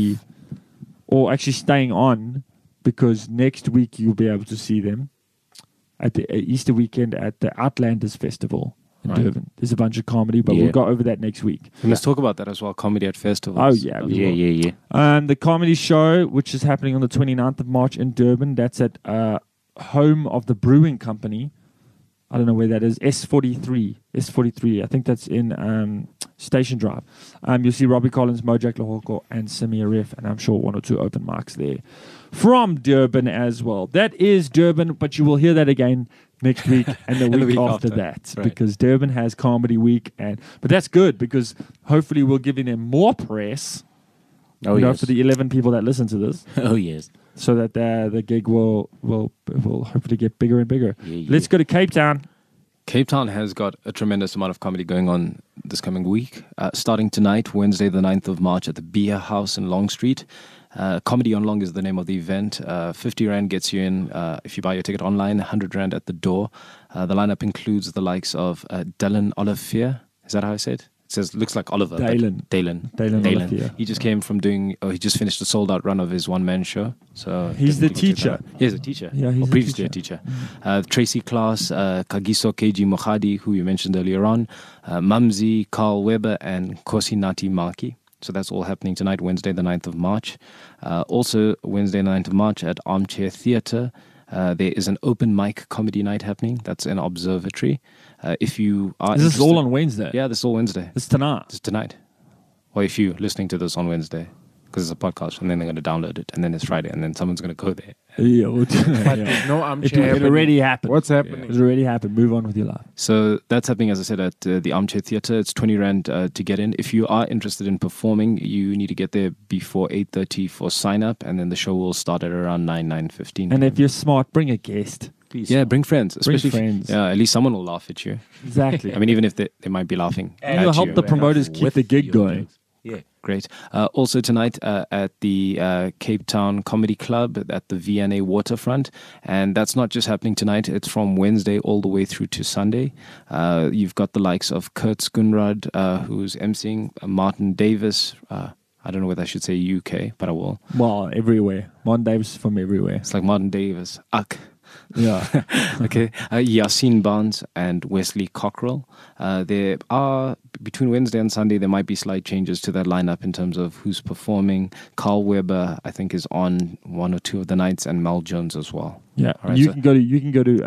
D: or actually staying on, because next week you'll be able to see them at the Easter weekend at the Outlanders Festival in Durban. There's a bunch of comedy, but we'll go over that next week.
F: And let's talk about that as well. Comedy at festivals.
D: Oh, yeah.
E: Yeah.
D: The comedy show, which is happening on the 29th of March in Durban, that's at home of the Brewing Company. I don't know where that is. S43. I think that's in Station Drive. You'll see Robbie Collins, Mojack Lohoko, and Samir Ref, and I'm sure one or two open mics there from Durban as well. That is Durban, but you will hear that again next week and the week after that,
F: right.
D: because Durban has Comedy Week, but that's good because hopefully we're giving them more press.
E: Oh,
D: you know,
E: yes.
D: for the 11 people that listen to this,
E: Oh, yes.
D: so that the gig will hopefully get bigger and bigger.
E: Yeah.
D: Let's go to Cape Town.
F: Cape Town has got a tremendous amount of comedy going on this coming week. Starting tonight, Wednesday, the 9th of March, at the Beer House in Long Street. Comedy on Long is the name of the event. 50 Rand gets you in if you buy your ticket online, 100 Rand at the door. The lineup includes the likes of Dylan Olivier. Is that how I say it? It says, looks like Oliver.
D: Dalen.
F: Dalen.
D: Olivier.
F: He just came from he just finished a sold-out run of his one-man show. So
D: He's the
F: definitely check that
D: teacher.
F: out. He's a teacher.
D: Yeah, he's
F: or
D: a
F: previously
D: teacher.
F: a teacher. Tracy Klaas, Kagiso KG Mokhadi, who you mentioned earlier on, Mamzi, Carl Weber, and Kosinati Maki. So that's all happening tonight, Wednesday, the 9th of March. Also, Wednesday, the 9th of March at Armchair Theatre, there is an open mic comedy night happening. That's in Observatory. If you are
D: This is all
F: interested-
D: on Wednesday.
F: Yeah, this is all Wednesday.
D: It's tonight.
F: It's tonight. Or if you're listening to this on Wednesday, because it's a podcast, and then they're going to download it, and then it's Friday, and then someone's going to go there
D: Yeah, we'll do
E: But
D: yeah.
E: there's no armchair.
D: It
E: happening.
D: already happened.
E: What's happening?
D: It's already happened. Move on with your life.
F: So that's happening, as I said, at the Armchair Theatre. It's 20 Rand to get in. If you are interested in performing, you need to get there before 8:30 for sign up, and then the show will start at around 9:15.
D: And if you're smart, bring a guest.
E: Please.
F: Yeah, bring friends.
D: Bring
F: Especially
D: friends.
F: If, at least someone will laugh at you.
D: Exactly.
F: I mean, even if they might be laughing
D: and
F: at
D: you'll help
F: you.
D: the promoters keep
E: With
D: the gig
E: your
D: going.
E: jokes. Yeah.
F: Great. Also tonight at the Cape Town Comedy Club at the V&A Waterfront. And that's not just happening tonight. It's from Wednesday all the way through to Sunday. You've got the likes of Kurt Skunrad, who's emceeing, Martin Davis. I don't know whether I should say UK, but I will.
D: Well, everywhere. Mon Davis from everywhere.
F: It's like Martin Davis. Ak.
D: Yeah.
F: Okay. Yassine Barnes and Wesley Cockrell. There are, between Wednesday and Sunday, there might be slight changes to that lineup in terms of who's performing. Carl Weber, I think, is on one or two of the nights, and Mel Jones as well.
D: Yeah.
F: All right,
D: you
F: so-
D: can go to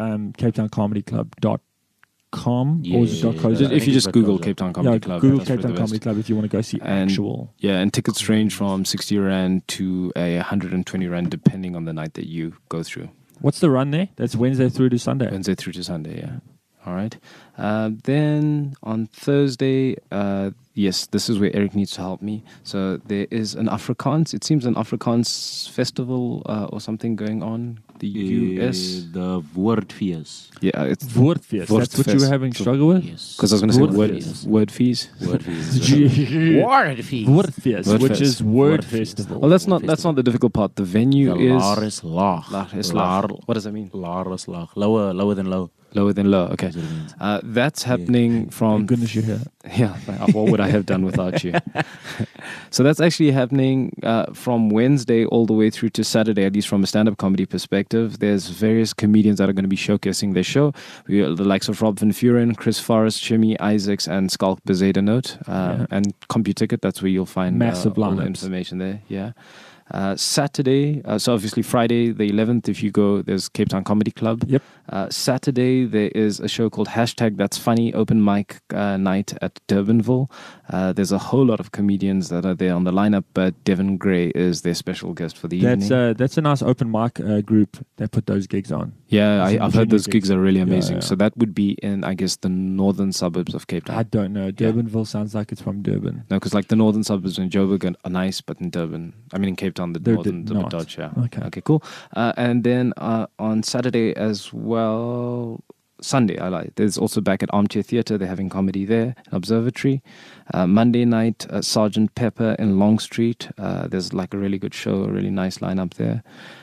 D: CapeTownComedyClub.com or is it
E: Yeah,
D: .co?
E: I
F: If
E: think
F: you just
E: it's
F: Google
E: .co.
F: Cape Town Comedy
D: Yeah,
F: Club.
D: Google
F: that's
D: Cape
F: probably
D: Town
F: the
D: Comedy
F: best.
D: Club if you want to go see
F: And
D: actual.
F: yeah, and tickets range from 60 Rand to 120 Rand depending on the night that you go through.
D: What's the run there? That's Wednesday through to Sunday.
F: Wednesday through to Sunday, yeah. All right. Then on Thursday, yes, this is where Eric needs to help me. So there is an Afrikaans, it seems an Afrikaans festival or something going on. The US.
E: The Woordfeest.
F: Yeah, it's
D: Woordfeest. That's what you were having struggle with?
E: Yes.
F: because I was going to say
E: Woordfeest.
F: word fees.
D: Woordfeest,
F: Wordfeest.
D: which is Word
E: Wordfeest.
D: Festival.
F: Well, that's not the difficult part. The venue
E: The
F: is
E: Laris Laag.
F: What does that mean?
E: Laris Laag. Lower than low.
F: Lower than low. Okay.
E: That's what it means.
F: That's happening from
D: Thank goodness you're here.
F: Yeah, what would I have done without you? So that's actually happening from Wednesday all the way through to Saturday, at least from a stand-up comedy perspective. There's various comedians that are going to be showcasing their show. We got the likes of Rob Van Vuren, Chris Forrest, Jimmy Isaacs, and Skalk Bezedenote. And CompuTicket, that's where you'll find
D: Massive
F: all the
D: lineups.
F: information there. Yeah. Saturday, so obviously Friday the 11th, if you go, there's Cape Town Comedy Club.
D: Yep.
F: Saturday, there is a show called Hashtag That's Funny open mic night at Durbanville. There's a whole lot of comedians that are there on the lineup, but Devin Gray is their special guest for the evening.
D: That's a nice open mic group that put those gigs on.
F: Yeah,
D: some
F: I've heard those
D: genuine
F: gigs are really amazing.
D: yeah.
F: So that would be in, I guess, the northern suburbs of Cape Town.
D: I don't know. Durbanville sounds like it's from Durban.
F: No, because like the northern suburbs in Joburg are nice, but in Durban, I mean in Cape Town, the
D: They're
F: northern's a bit
D: not.
F: dodgy. Yeah.
D: Okay.
F: Cool. And then on Saturday as well, Sunday, I like. There's also back at Armchair Theatre. They're having comedy there, Observatory. Monday night, Sergeant Pepper in Long Street. There's like a really good show, a really nice lineup there.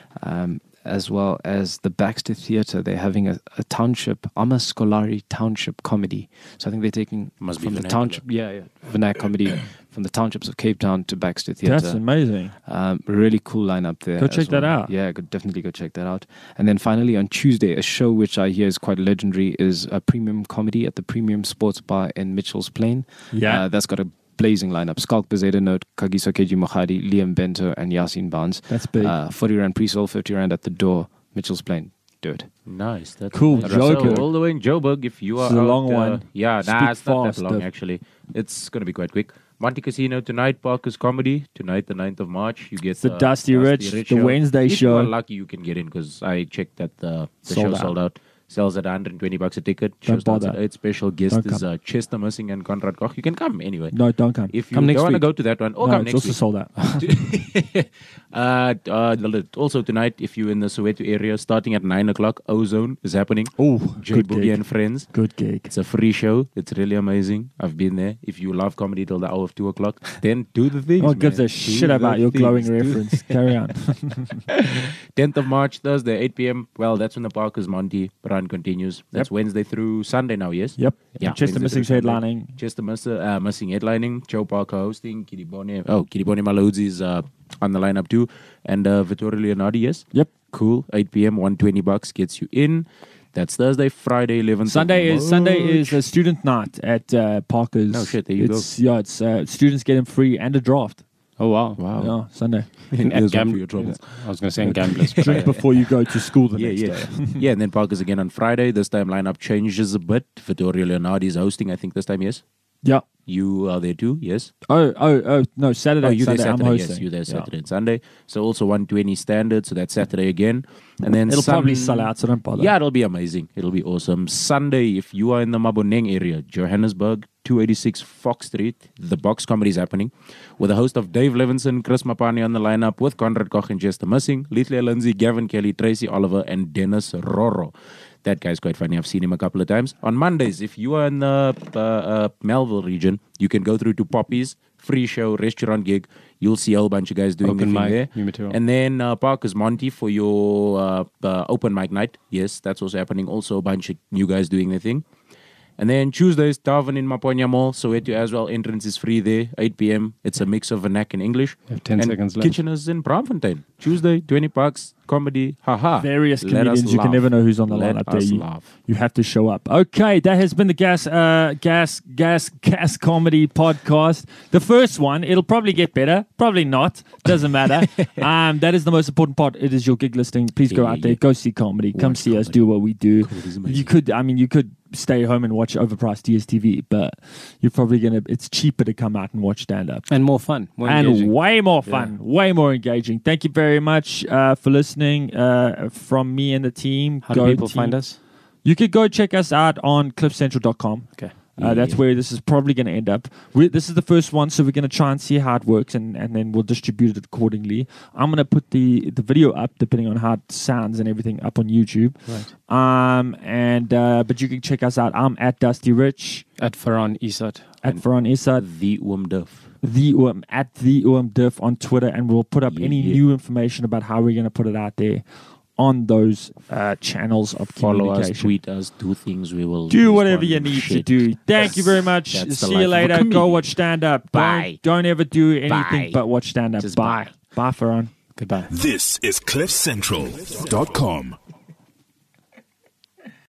F: As well as the Baxter Theatre, they're having a township, Amaskolari Township comedy. So I think they're taking
E: Must be
F: from the
E: vernacular.
F: township, vernac comedy from the townships of Cape Town to Baxter Theatre.
D: That's amazing.
F: Really cool lineup there.
D: Go
F: as
D: check that
F: well.
D: out.
F: Yeah, definitely go check that out. And then finally on Tuesday, a show which I hear is quite legendary is a premium comedy at the Premium Sports Bar in Mitchell's Plain.
D: Yeah.
F: That's got a blazing lineup. Skalk Bezedenote, Kagiso Keji Mohadi, Liam Bento, and Yassine Barnes.
D: That's big.
F: 40 Rand pre-sold, 50 Rand at the door. Mitchell's Plain. Do it.
E: Nice. That's
D: Cool.
E: nice.
D: Joburg.
E: So all the way in Joburg, if you are
D: It's a
E: out,
D: long one.
E: Yeah,
D: Speak
E: it's not
D: fast,
E: that long
D: Div.
E: actually. It's going to be quite quick. Monte Casino tonight, Parker's Comedy. Tonight, the 9th of March, you get
D: It's the Dusty Rich, the
E: show.
D: Wednesday
E: if
D: show.
E: you are lucky, you can get in because I checked that the show
D: Sold out.
E: sold out. Sells at $120 a ticket.
D: Don't
E: Show starts
D: bother.
E: at 8. Special guest
D: Don't
E: is Chester Missing and Conrad Koch. You can come anyway.
D: No, don't come.
E: If you
F: Come
E: don't
F: next
E: want to
F: week.
E: go to that one, or
D: no,
E: come
D: it's
E: next
D: also
E: week.
D: sold out.
E: Also tonight, if you're in the Soweto area, starting at 9 o'clock, Ozone is happening.
D: Oh,
E: J
D: good
E: Boogie
D: gig.
E: and Friends.
D: Good gig.
E: It's a free show. It's really amazing. I've been there. If you love comedy till the hour of 2 o'clock, then do the things.
D: Oh, gives
E: man.
D: a
E: Do
D: shit
E: the
D: about your glowing
E: things.
D: reference. Carry on.
E: 10th of March, Thursday, 8 p.m. Well, that's when the Parker's Monty run continues. That's Wednesday through Sunday now, yes?
D: Yep.
E: Yeah,
D: And Chester
E: Wednesday
D: Missing's
E: through Sunday.
D: headlining.
E: Chester Missing headlining. Joe Parker hosting. Kidibone Malodzi is on the lineup too. And Vittorio Leonardi, yes?
D: Yep.
E: Cool. 8 p.m. $120 gets you in. That's Thursday, Friday, 11th.
D: Sunday
E: of
D: is a student night at Parker's.
E: Oh, shit, there you
D: go. Yeah, it's students get them free and a draft.
F: Oh, wow.
E: Wow.
D: Yeah, Sunday.
E: Here's one
F: Gam-
E: for your troubles.
F: I was going to say in Gamblers.
D: Drink before you go to school the next
E: Yeah.
D: day.
E: Yeah, and then Parker's again on Friday. This time lineup changes a bit. Vittorio Leonardi is hosting, I think this time, yes?
D: Yeah.
E: You are there too, yes?
D: Oh, no, Saturday.
E: Oh, you there
D: Sunday, I'm
E: Saturday,
D: hosting.
E: yes. You there Saturday and Sunday. So also 120 standard, so that's Saturday again. And then
D: It'll probably sell out, so don't bother.
E: Yeah, it'll be amazing. It'll be awesome. Sunday, if you are in the Maboneng area, Johannesburg, 286 Fox Street, the Box Comedy is happening with a host of Dave Levinson, Chris Mapani on the lineup with Conrad Koch and Jester Missing, Little Lindsay, Gavin Kelly, Tracy Oliver, and Dennis Roro. That guy's quite funny. I've seen him a couple of times. On Mondays, if you are in the Melville region, you can go through to Poppy's, free show, restaurant gig. You'll see a whole bunch of guys doing
F: Open
E: the thing
F: mic,
E: there.
F: new material.
E: And then Parker's Monty for your open mic night. Yes, that's also happening. Also a bunch of new guys doing their thing. And then Tuesdays, Darwin in Maponya Mall, Soweto as well. Entrance is free there, 8 p.m. It's a mix of vernac and English.
F: You have 10
E: and
F: seconds left.
E: Kitcheners in Braamfontein. Tuesday, 20 bucks, comedy, haha.
D: Various
E: Let us
D: comedians. You can
E: laugh.
D: never know who's on the
E: Let
D: lineup there.
E: us
D: You,
E: laugh.
D: you have to show up. Okay, that has been the Gas Comedy Podcast. The first one. It'll probably get better. Probably not. Doesn't matter. That is the most important part. It is your gig listing. Please go out there. Go see comedy. Come see us do what we do. You could stay home and watch overpriced DSTV, but you're probably it's cheaper to come out and watch stand-up.
F: And more fun. More
D: And
F: engaging.
D: way more fun, way more engaging. Thank you very much for listening from me and the team.
F: How do people find us?
D: You could go check us out on cliffcentral.com.
F: Okay.
D: That's where this is probably going to end up. This is the first one, so we're going to try and see how it works, and then we'll distribute it accordingly. I'm going to put the video up, depending on how it sounds and everything, up on YouTube.
F: Right.
D: But you can check us out. I'm at Dusty Rich.
F: At Farhan Isat.
D: At Farhan Isat.
E: The Duff.
D: At the Diff on Twitter, and we'll put up any
E: Yeah.
D: new information about how we're going to put it out there on those channels of
E: Follow us,
D: communication.
E: tweet us, do things. We will
D: Do whatever you
E: respond.
D: need to
E: Shit.
D: do. Thank you very much.
E: That's the
D: See
E: life
D: you
E: of a
D: later. Go
E: comedian.
D: watch stand up.
E: Bye.
D: Don't ever do anything
E: Bye.
D: but watch stand up.
E: Just
D: Bye. Bye, Farhan.
F: Goodbye.
C: This is CliffCentral.com.